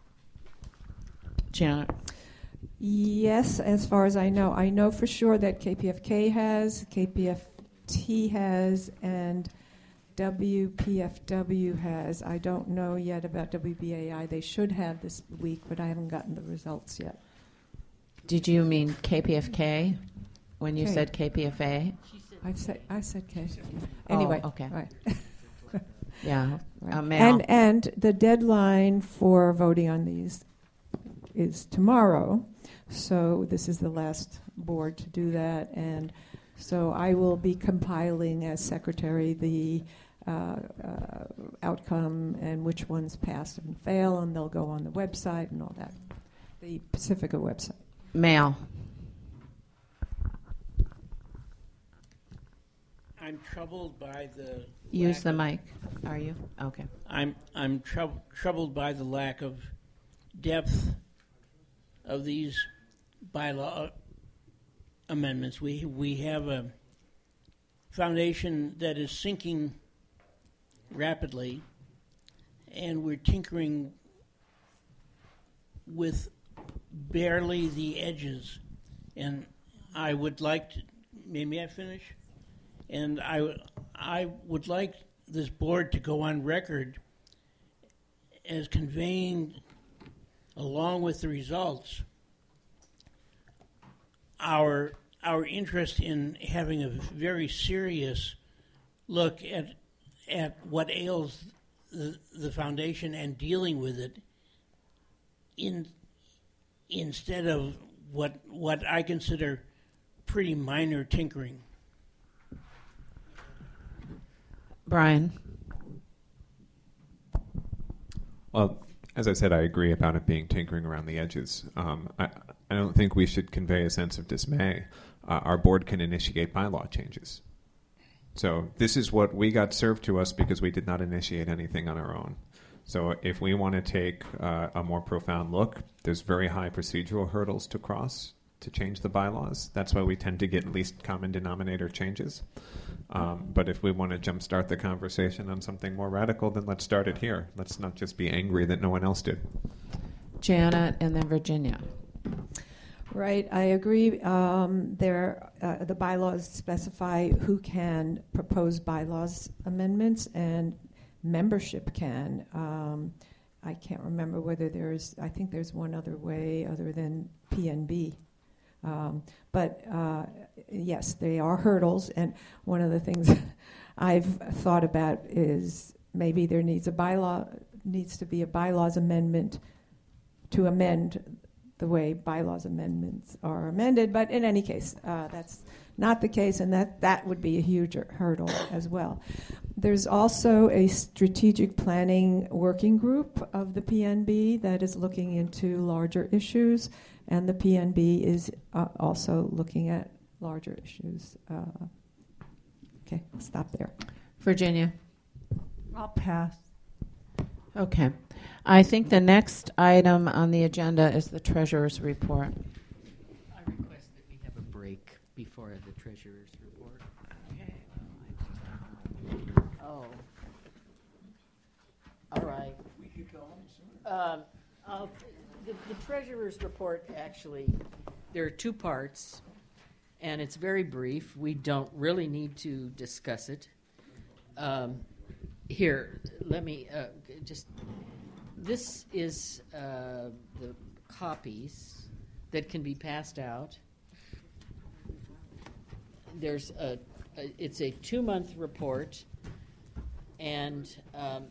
Janet. Yes, as far as I know. I know for sure that K P F K has, K P F T has, and W P F W has. I don't know yet about W B A I. They should have this week, but I haven't gotten the results yet. Did you mean K P F K when you K. said K P F A? I said I said K. Oh, Anyway, okay. right. Yeah. Right. Uh, Mal. And and the deadline for voting on these is tomorrow. So this is the last board to do that, and so I will be compiling as secretary the uh, uh, outcome and which ones pass and fail, and they'll go on the website and all that, the Pacifica website. Mal. troubled by the Use the lack mic. Are you? Okay. of, I'm I'm trou- troubled by the lack of depth of these bylaw amendments. We we have a foundation that is sinking rapidly, and we're tinkering with barely the edges. And I would like to, maybe I finish? And I, I would like this board to go on record as conveying, along with the results, our our interest in having a very serious look at at what ails the, the foundation and dealing with it, in instead of what what I consider pretty minor tinkering. Brian. Well, as I said, I agree about it being tinkering around the edges. Um, I, I don't think we should convey a sense of dismay. Uh, our board can initiate bylaw changes. So this is what we got served to us because we did not initiate anything on our own. So if we want to take uh, a more profound look, there's very high procedural hurdles to cross to change the bylaws. That's why we tend to get least common denominator changes. Um, but if we want to jumpstart the conversation on something more radical, then let's start it here. Let's not just be angry that no one else did. Janet and then Virginia. Right, I agree. Um, there, uh, the bylaws specify who can propose bylaws amendments, and membership can. Um, I can't remember whether there's. I think there's one other way other than P N B. Um, but uh, yes, they are hurdles, and one of the things I've thought about is maybe there needs a bylaw needs to be a bylaws amendment to amend the way bylaws amendments are amended. But in any case, uh, that's not the case, and that, that would be a huge hurdle as well. There's also a strategic planning working group of the P N B that is looking into larger issues, and the P N B is uh, also looking at larger issues. Uh, okay, I'll stop there. Virginia. I'll pass. Okay. I think the next item on the agenda is the treasurer's report. I request that we have a break before the treasurer's report. Okay. Oh. All right. We keep going. Um, I'll, the, the treasurer's report, actually, there are two parts, and it's very brief. We don't really need to discuss it. Um, here, let me uh, just... This is uh, the copies that can be passed out. There's a, a it's a two-month report, and um,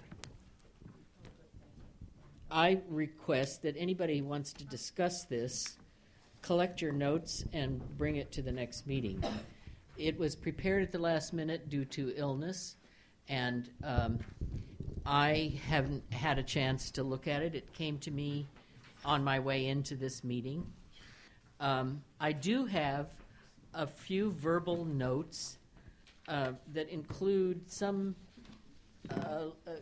I request that anybody who wants to discuss this collect your notes and bring it to the next meeting. It was prepared at the last minute due to illness, and um, I haven't had a chance to look at it. It came to me on my way into this meeting. Um, I do have a few verbal notes uh, that include some uh, uh,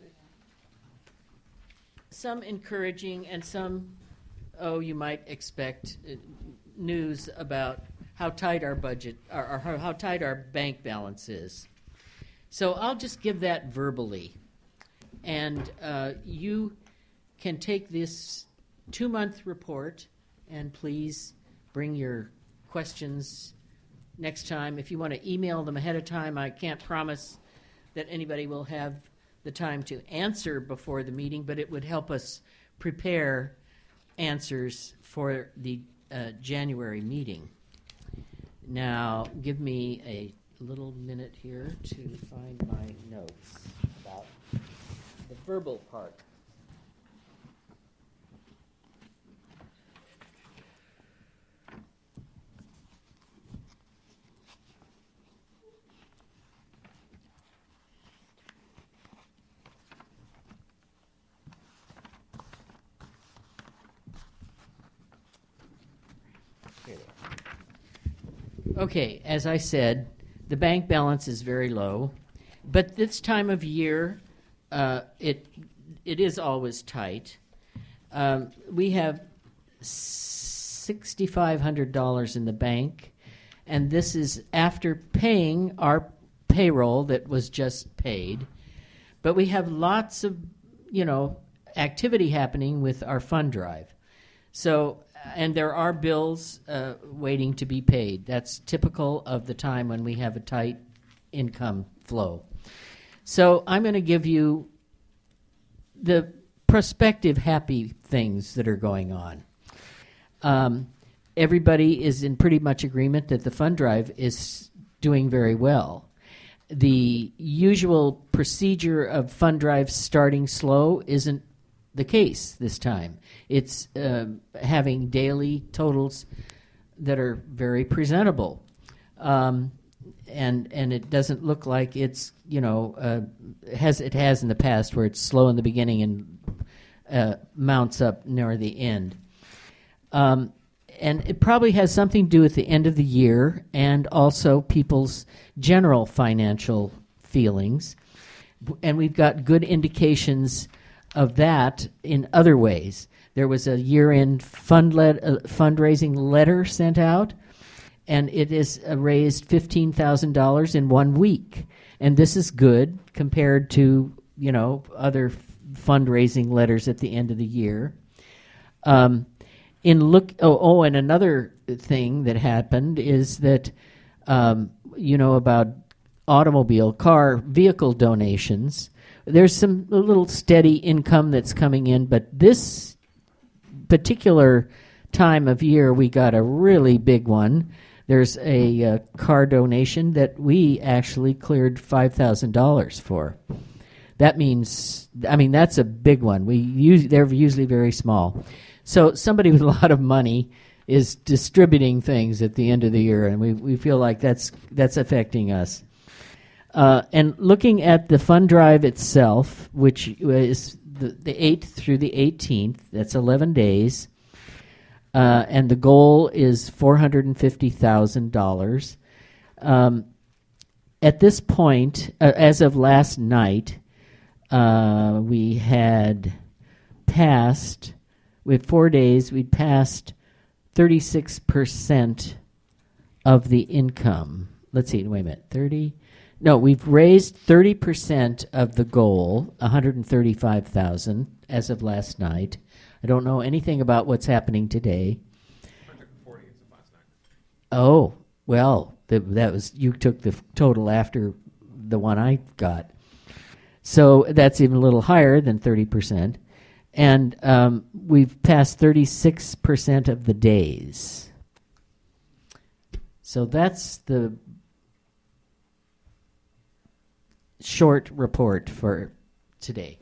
some encouraging and some, oh, you might expect uh, news about how tight our budget, or, or how, how tight our bank balance is. So I'll just give that verbally. And uh, you can take this two-month report and please bring your questions next time. If you want to email them ahead of time, I can't promise that anybody will have the time to answer before the meeting, but it would help us prepare answers for the uh, January meeting. Now, give me a little minute here to find my notes about the verbal part. Okay, as I said, The bank balance is very low, but this time of year, uh, it it is always tight. Um, we have six thousand five hundred dollars in the bank, and this is after paying our payroll that was just paid. But we have lots of, you know, activity happening with our fund drive. So, and there are bills uh, waiting to be paid. That's typical of the time when we have a tight income flow. So I'm going to give you the prospective happy things that are going on. Um, everybody is in pretty much agreement that the fund drive is doing very well. The usual procedure of fund drives starting slow isn't the case this time. It's uh, having daily totals that are very presentable, um, and and it doesn't look like it's, you know, uh, has it has in the past where it's slow in the beginning and uh, mounts up near the end. Um, and it probably has something to do with the end of the year and also people's general financial feelings. And we've got good indications of that in other ways. There was a year-end fund let, uh, fundraising letter sent out, and it has uh, raised fifteen thousand dollars in one week. And this is good compared to, you know, other f- fundraising letters at the end of the year. Um, in look, oh, oh, and another thing that happened is that, um, you know, about automobile, car, vehicle donations. There's some a little steady income that's coming in, but this particular time of year, we got a really big one. There's a uh, car donation that we actually cleared five thousand dollars for. That means, I mean, that's a big one. We use, they're usually very small. So somebody with a lot of money is distributing things at the end of the year, and we, we feel like that's that's affecting us. Uh, and looking at the fund drive itself, which is the, the eighth through the eighteenth, that's eleven days, uh, and the goal is four hundred fifty thousand dollars. Um, at this point, uh, as of last night, uh, we had passed, with four days, we'd passed thirty-six percent of the income. Let's see, wait a minute, thirty... No, we've raised thirty percent of the goal, one hundred thirty-five thousand dollars, as of last night. I don't know anything about what's happening today. one hundred forty as of last night. Oh, well, the, that was you took the f- total after the one I got. So that's even a little higher than thirty percent. And um, we've passed thirty-six percent of the days. So that's the short report for today.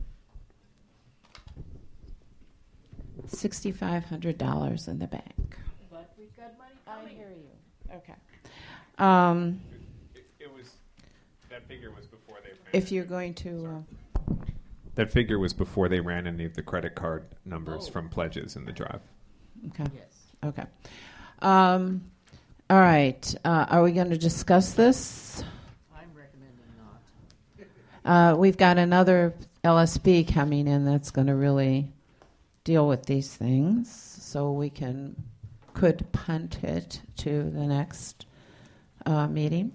six thousand five hundred dollars in the bank. But we've got money I hear you. Okay. Um, It, it was, that figure was before they ran. if you're going to... Uh, That figure was before they ran any of the credit card numbers Oh. from pledges in the drive. okay. Yes. Okay. Um, all right. Uh, are we going to discuss this? I'm recommending not. Uh, we've got another L S B coming in that's going to really deal with these things, so we can could punt it to the next uh, meeting.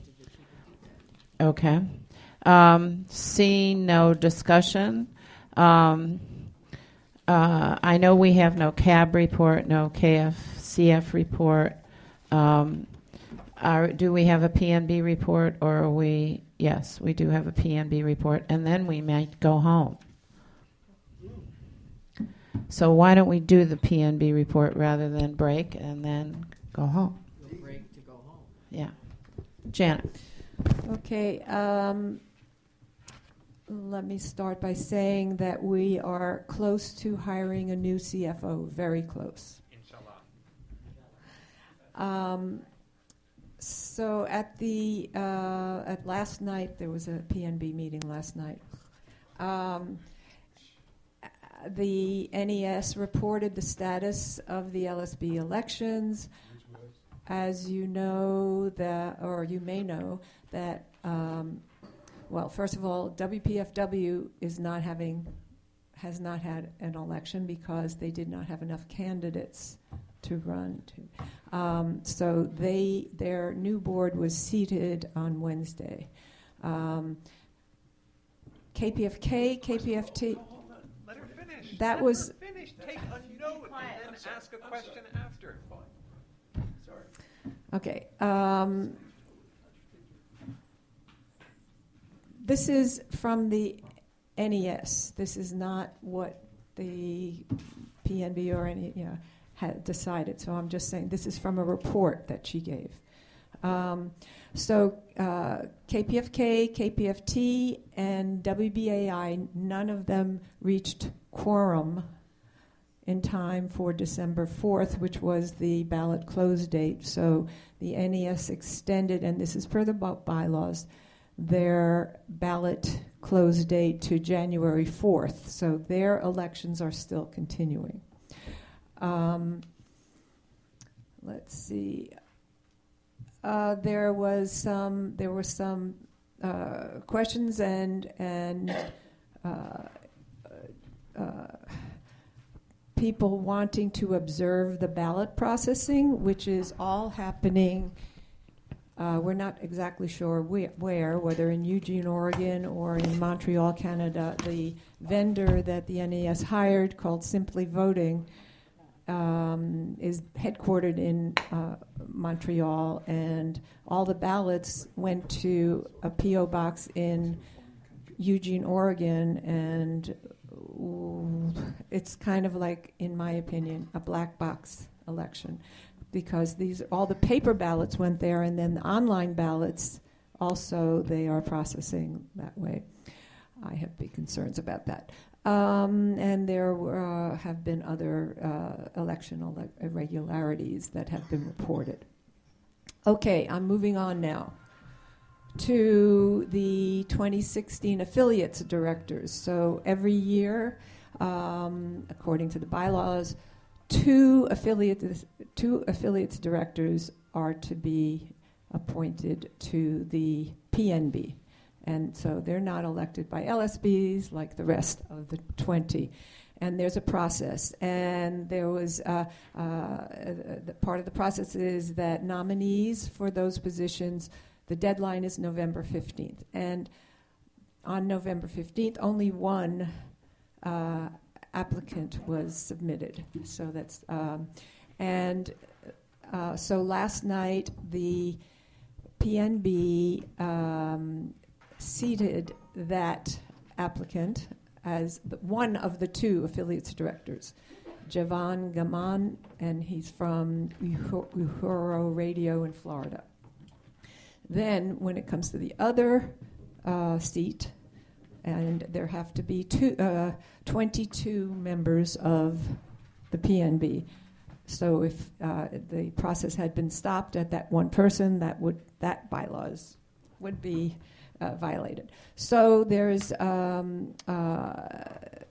Okay. Um, seeing no discussion, um, uh, I know we have no C A B report, no K F C F report. Um, are, do we have a P N B report, or are we? Yes, we do have a P N B report, and then we might go home. So why don't we do the P N B report rather than break and then go home? We'll break to go home. Yeah. Janet. Okay. Um, let me start by saying that we are close to hiring a new C F O, very close. Inshallah. Um, so at the uh, at last night, there was a P N B meeting last night. Um, the N E S reported the status of the L S B elections. as you know, that, or you may know, that, um, well, first of all, W P F W is not having, has not had an election because they did not have enough candidates to run to. Um, so they, their new board was seated on Wednesday. Um, K P F K, K P F T. Let her finish. That Let was her finish. Take a note and then ask a question after. Sorry. Okay. Um, this is from the N E S. This is not what the P N B or any, you know, had decided. So I'm just saying this is from a report that she gave. Um, so uh, K P F K, K P F T, and W B A I, none of them reached quorum in time for December fourth, which was the ballot close date. So the N E S extended, and this is per the by- bylaws, their ballot close date to January fourth. So their elections are still continuing. Um, let's see. Uh, there was some. There were some uh, questions and and uh, uh, people wanting to observe the ballot processing, which is all happening. Uh, we're not exactly sure where, where, whether in Eugene, Oregon, or in Montreal, Canada. The vendor that the N E S hired, called Simply Voting, Um, is headquartered in uh, Montreal, and all the ballots went to a P O box in Eugene, Oregon, and ooh, it's kind of like, in my opinion, a black box election, because these all the paper ballots went there, and then the online ballots also they are processing that way. I have big concerns about that. Um, and there uh, have been other uh, election ele- irregularities that have been reported. Okay, I'm moving on now to the twenty sixteen affiliates directors. So every year, um, according to the bylaws, two affiliate two affiliates directors are to be appointed to the P N B. And so they're not elected by L S Bs like the rest of the twenty. And there's a process. And there was uh, uh, the part of the process is that nominees for those positions, the deadline is November fifteenth. And on November fifteenth, only one uh, applicant was submitted. So that's, um, and uh, so last night, the P N B um, seated that applicant as the, one of the two affiliates directors, Javan Gaman, and he's from Uhuru Radio in Florida. Then, when it comes to the other uh, seat, and there have to be two, uh, twenty-two members of the P N B. So, if uh, the process had been stopped at that one person, that would that bylaws would be Uh, violated. So there's um, uh,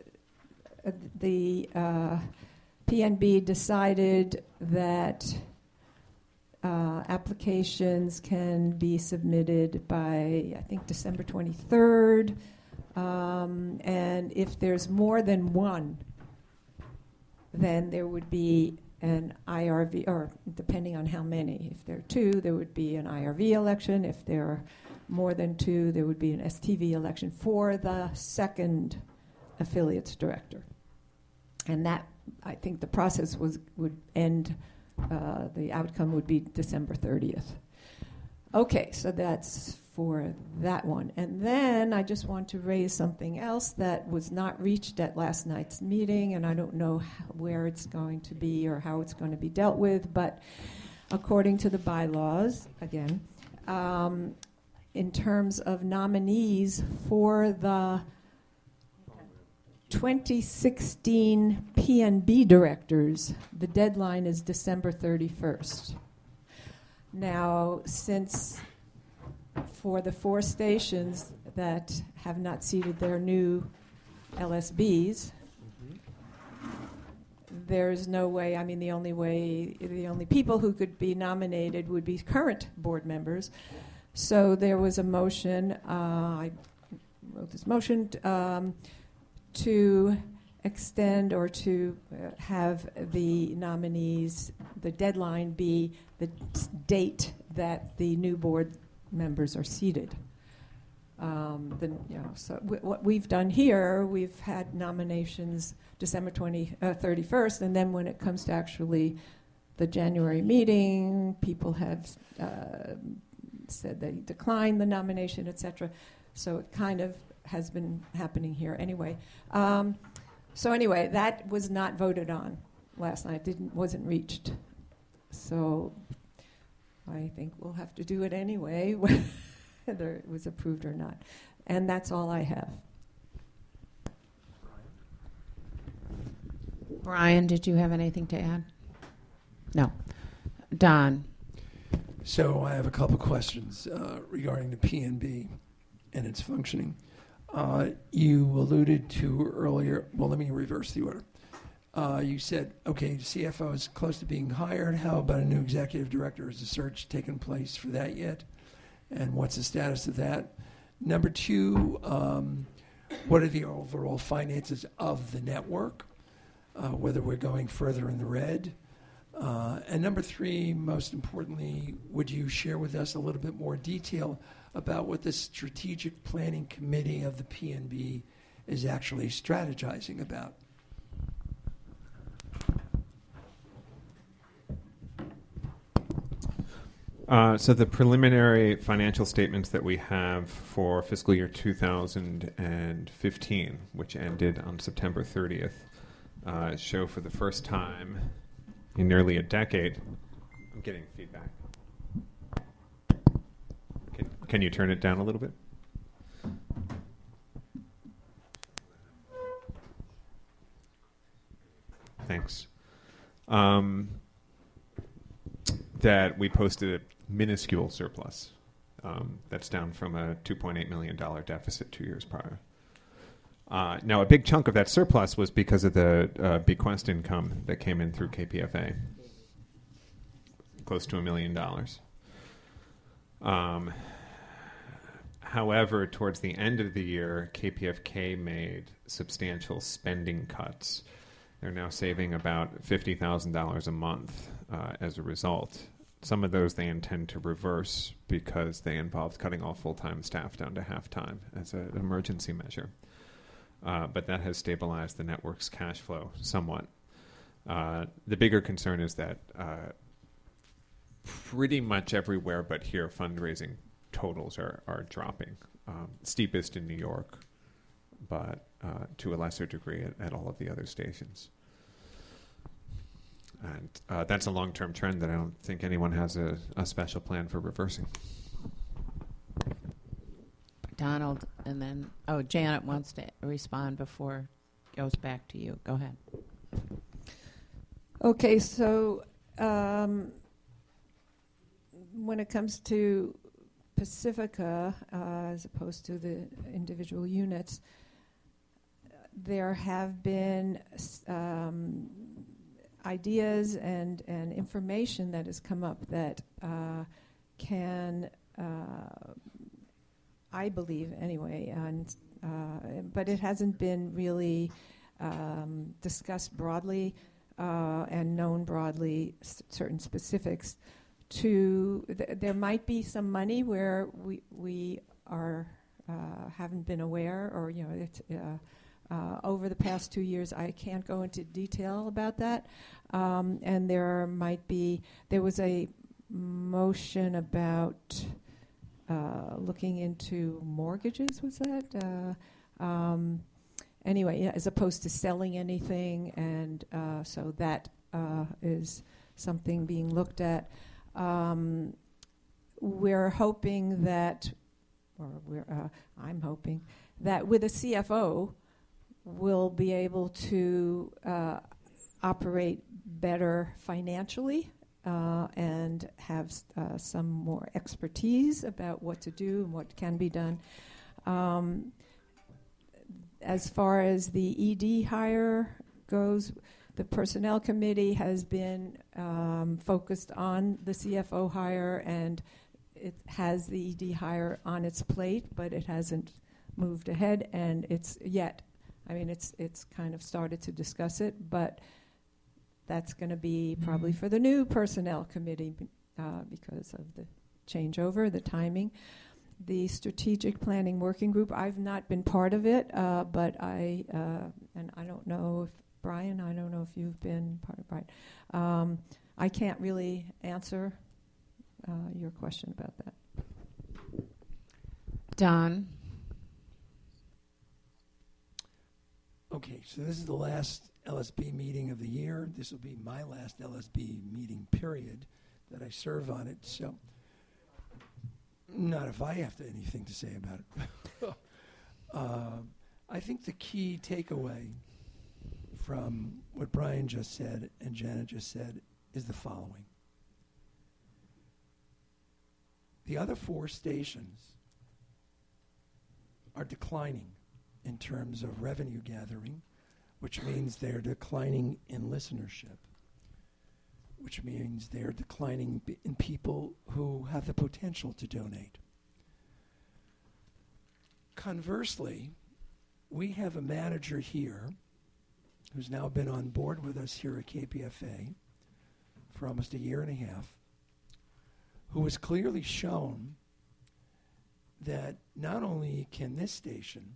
the uh, P N B decided that uh, applications can be submitted by, I think, December twenty-third. Um, and if there's more than one, then there would be an I R V, or depending on how many. If there are two, there would be an I R V election. If there are more than two, there would be an S T V election for the second affiliates director. And that, I think the process was would end, uh, the outcome would be December thirtieth. Okay, so that's for that one. And then I just want to raise something else that was not reached at last night's meeting, and I don't know how, where it's going to be or how it's going to be dealt with, but according to the bylaws, again, um, in terms of nominees for the twenty sixteen P N B directors, the deadline is December thirty-first. Now, since for the four stations that have not seated their new L S Bs, there's no way, I mean, the only way, the only people who could be nominated would be current board members. So there was a motion, uh, I wrote this motion um, to extend or to uh, have the nominees, the deadline be the date that the new board members are seated. Um, the, you know, so w- what we've done here, we've had nominations December twentieth, uh, thirty-first, and then when it comes to actually the January meeting, people have uh, said they declined the nomination, et cetera. So it kind of has been happening here anyway. Um, so anyway, that was not voted on last night. Didn't wasn't reached. So I think we'll have to do it anyway, whether it was approved or not. And that's all I have. Brian, did you have anything to add? No. Don. So I have a couple questions uh, regarding the P N B and its functioning. Uh, you alluded to earlier, well, let me reverse the order. Uh, you said, okay, the C F O is close to being hired. How about a new executive director? Has a search taken place for that yet? And what's the status of that? Number two, um, what are the overall finances of the network? Uh, whether we're going further in the red. Uh, and number three, most importantly, would you share with us a little bit more detail about what the strategic planning committee of the P N B is actually strategizing about? Uh, so the preliminary financial statements that we have for fiscal year two thousand fifteen, which ended on September thirtieth, uh, show for the first time in nearly a decade. I'm getting feedback. Can, can you turn it down a little bit? Thanks. Um, that we posted a minuscule surplus. Um, that's down from a two point eight million dollars deficit two years prior. Uh, now, a big chunk of that surplus was because of the uh, bequest income that came in through K P F A, close to a million dollars. Um, however, towards the end of the year, K P F K made substantial spending cuts. They're now saving about fifty thousand dollars a month uh, as a result. Some of those they intend to reverse because they involved cutting all full-time staff down to half-time as an emergency measure. Uh, but that has stabilized the network's cash flow somewhat. Uh, the bigger concern is that uh, pretty much everywhere but here, fundraising totals are, are dropping. Um, steepest in New York, but uh, to a lesser degree at, at all of the other stations. And uh, that's a long-term trend that I don't think anyone has a, a special plan for reversing. Donald, and then, oh, Janet wants to respond before it goes back to you. Go ahead. Okay, so um, when it comes to Pacifica, uh, as opposed to the individual units, there have been um, ideas and, and information that has come up that uh, can, uh, I believe anyway, and, uh, but it hasn't been really um, discussed broadly uh, and known broadly, s- certain specifics. To th- there might be some money where we we are uh, haven't been aware, or you know, it's, uh, uh, over the past two years, I can't go into detail about that. Um, and there might be there was a motion about uh, looking into mortgages. Was that uh, um, anyway? Yeah, as opposed to selling anything, and uh, so that uh, is something being looked at. Um, we're hoping that, or we're, uh, I'm hoping, that with a C F O, we'll be able to uh, operate better financially uh, and have uh, some more expertise about what to do and what can be done. Um, as far as the E D hire goes, The Personnel Committee has been um, focused on the C F O hire, and it has the E D hire on its plate, but it hasn't moved ahead, and it's yet. I mean, it's it's kind of started to discuss it, but that's going to be probably for the new Personnel Committee uh, because of the changeover, the timing. The Strategic Planning Working Group, I've not been part of it, uh, but I, uh, and I don't know if, Brian, I don't know if you've been part of it. Um, I can't really answer uh, your question about that. Don? Okay, so this is the last L S B meeting of the year. This will be my last L S B meeting, period, that I serve on it. So, not if I have to, anything to say about it. uh, I think the key takeaway from what Brian just said and Janet just said is the following. The other four stations are declining in terms of revenue gathering, which means they're declining in listenership, which means they're declining b- in people who have the potential to donate. Conversely, we have a manager here who's now been on board with us here at K P F A for almost a year and a half, who has clearly shown that not only can this station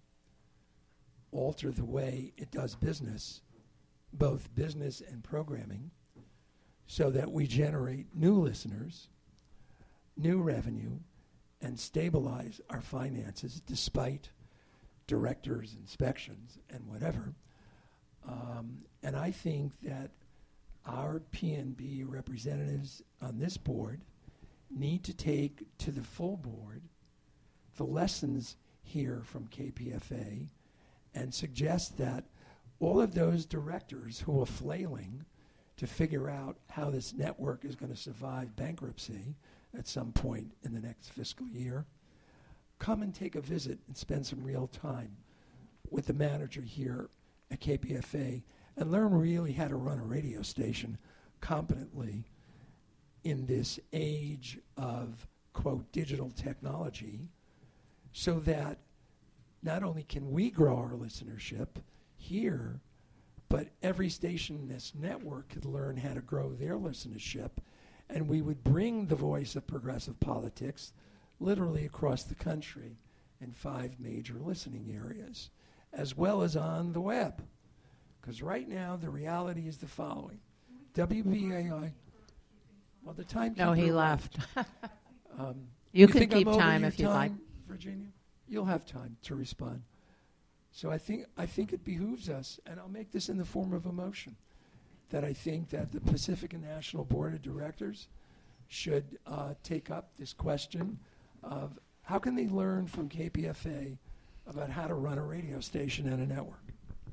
alter the way it does business, both business and programming, so that we generate new listeners, new revenue, and stabilize our finances despite directors' inspections and whatever. Um, and I think that our P N B representatives on this board need to take to the full board the lessons here from K P F A and suggest that all of those directors who are flailing to figure out how this network is going to survive bankruptcy at some point in the next fiscal year, come and take a visit and spend some real time with the manager here at K P F A and learn really how to run a radio station competently in this age of, quote, digital technology, so that not only can we grow our listenership here, but every station in this network could learn how to grow their listenership, and we would bring the voice of progressive politics literally across the country in five major listening areas, as well as on the web. Because right now, the reality is the following. W B A I, well, the timekeeper... No, he left. um, you, you can think keep I'm over time your if you time, like. Virginia? You'll have time to respond. So I think I think it behooves us, and I'll make this in the form of a motion, that I think that the Pacifica National Board of Directors should uh, take up this question of how can they learn from K P F A about how to run a radio station and a network.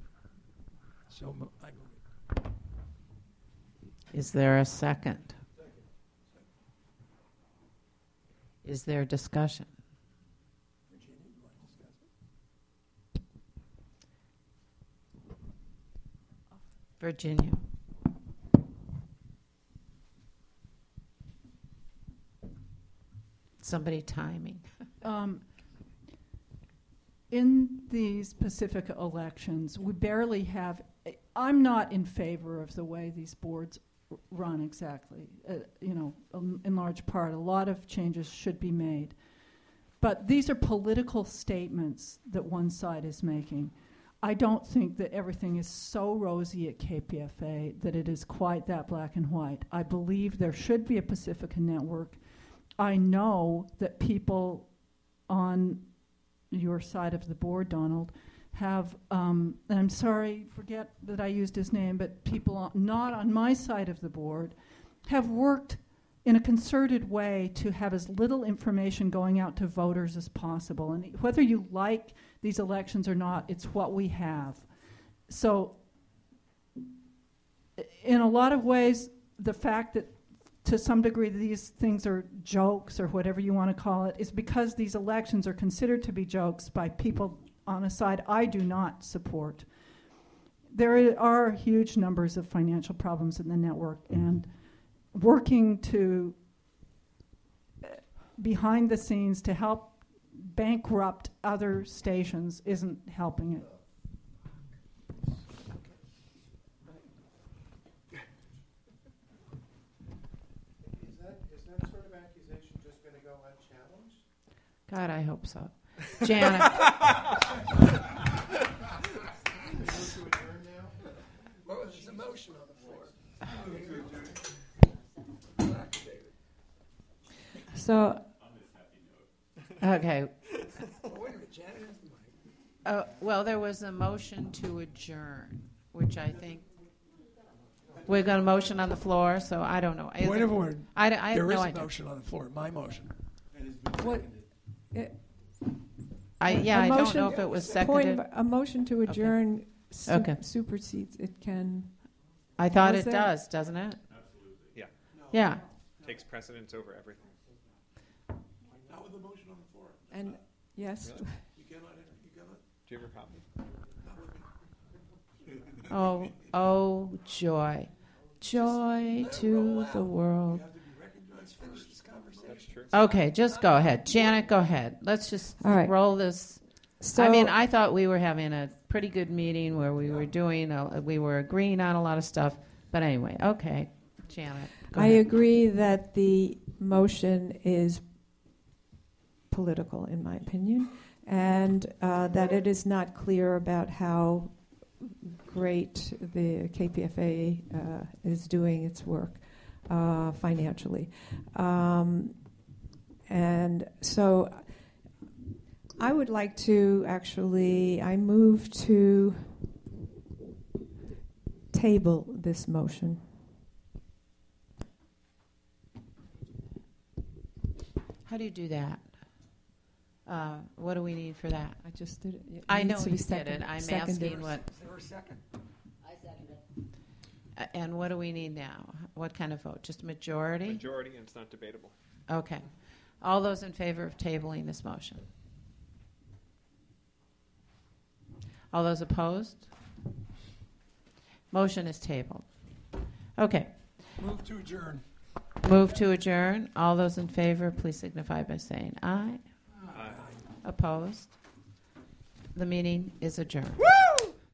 So mo- I agree. Is there a second? Is there discussion? Virginia. Somebody timing. Um, in these Pacifica elections, we barely have, I'm not in favor of the way these boards r- run exactly. Uh, you know, um, in large part, a lot of changes should be made. But these are political statements that one side is making. I don't think that everything is so rosy at K P F A that it is quite that black and white. I believe there should be a Pacifica network. I know that people on your side of the board, Donald, have, um, and I'm sorry, forget that I used his name, but people on, not on my side of the board have worked in a concerted way to have as little information going out to voters as possible. And whether you like these elections or not, it's what we have. So in a lot of ways, the fact that to some degree these things are jokes or whatever you want to call it is because these elections are considered to be jokes by people on a side I do not support. there are huge numbers of financial problems in the network, and working to uh, behind the scenes to help bankrupt other stations isn't helping it. Is that, is that sort of accusation just going to go unchallenged? God, I hope so. Janet. Well, there's a motion on the floor. So, Okay. Oh, wait a minute, Janet has the mic. Uh, well, there was a motion to adjourn, which I think we're going to motion on the floor. So I don't know. Is Point it- of order. I, d- I have There is no a idea. motion on the floor, my motion. what? It, I yeah, a I don't motion- know if it was Point seconded. of, a motion to adjourn su- Okay. supersedes. It can. I thought Was it there- does, doesn't it? Yeah. Yeah. Takes precedence over everything. Not with the motion on the floor. And yes. Really? You cannot, you cannot, Do you have a copy? not with me. Oh, oh, joy. Joy to the world. You have to be recognized. Let's finish this conversation. That's true. Okay, just go ahead. Janet, go ahead. Let's just All right. roll this. So, I mean, I thought we were having a pretty good meeting where we were doing, a, we were agreeing on a lot of stuff. But anyway, okay, Janet. Go I ahead. agree that the motion is political, in my opinion, and uh, that it is not clear about how great the K P F A uh, is doing its work uh, financially. Um, and so I would like to actually, I move to table this motion. How do you do that? Uh, what do we need for that? I just did it. It I needs know to you be did second- it. I'm seconded. asking what. Is there a second? Uh, and what do we need now? What kind of vote? Just a majority? Majority, and it's not debatable. Okay. All those in favor of tabling this motion? All those opposed? Motion is tabled. Okay. Move to adjourn. Move to adjourn. All those in favor, please signify by saying aye. Aye. Opposed? The meeting is adjourned. Woo!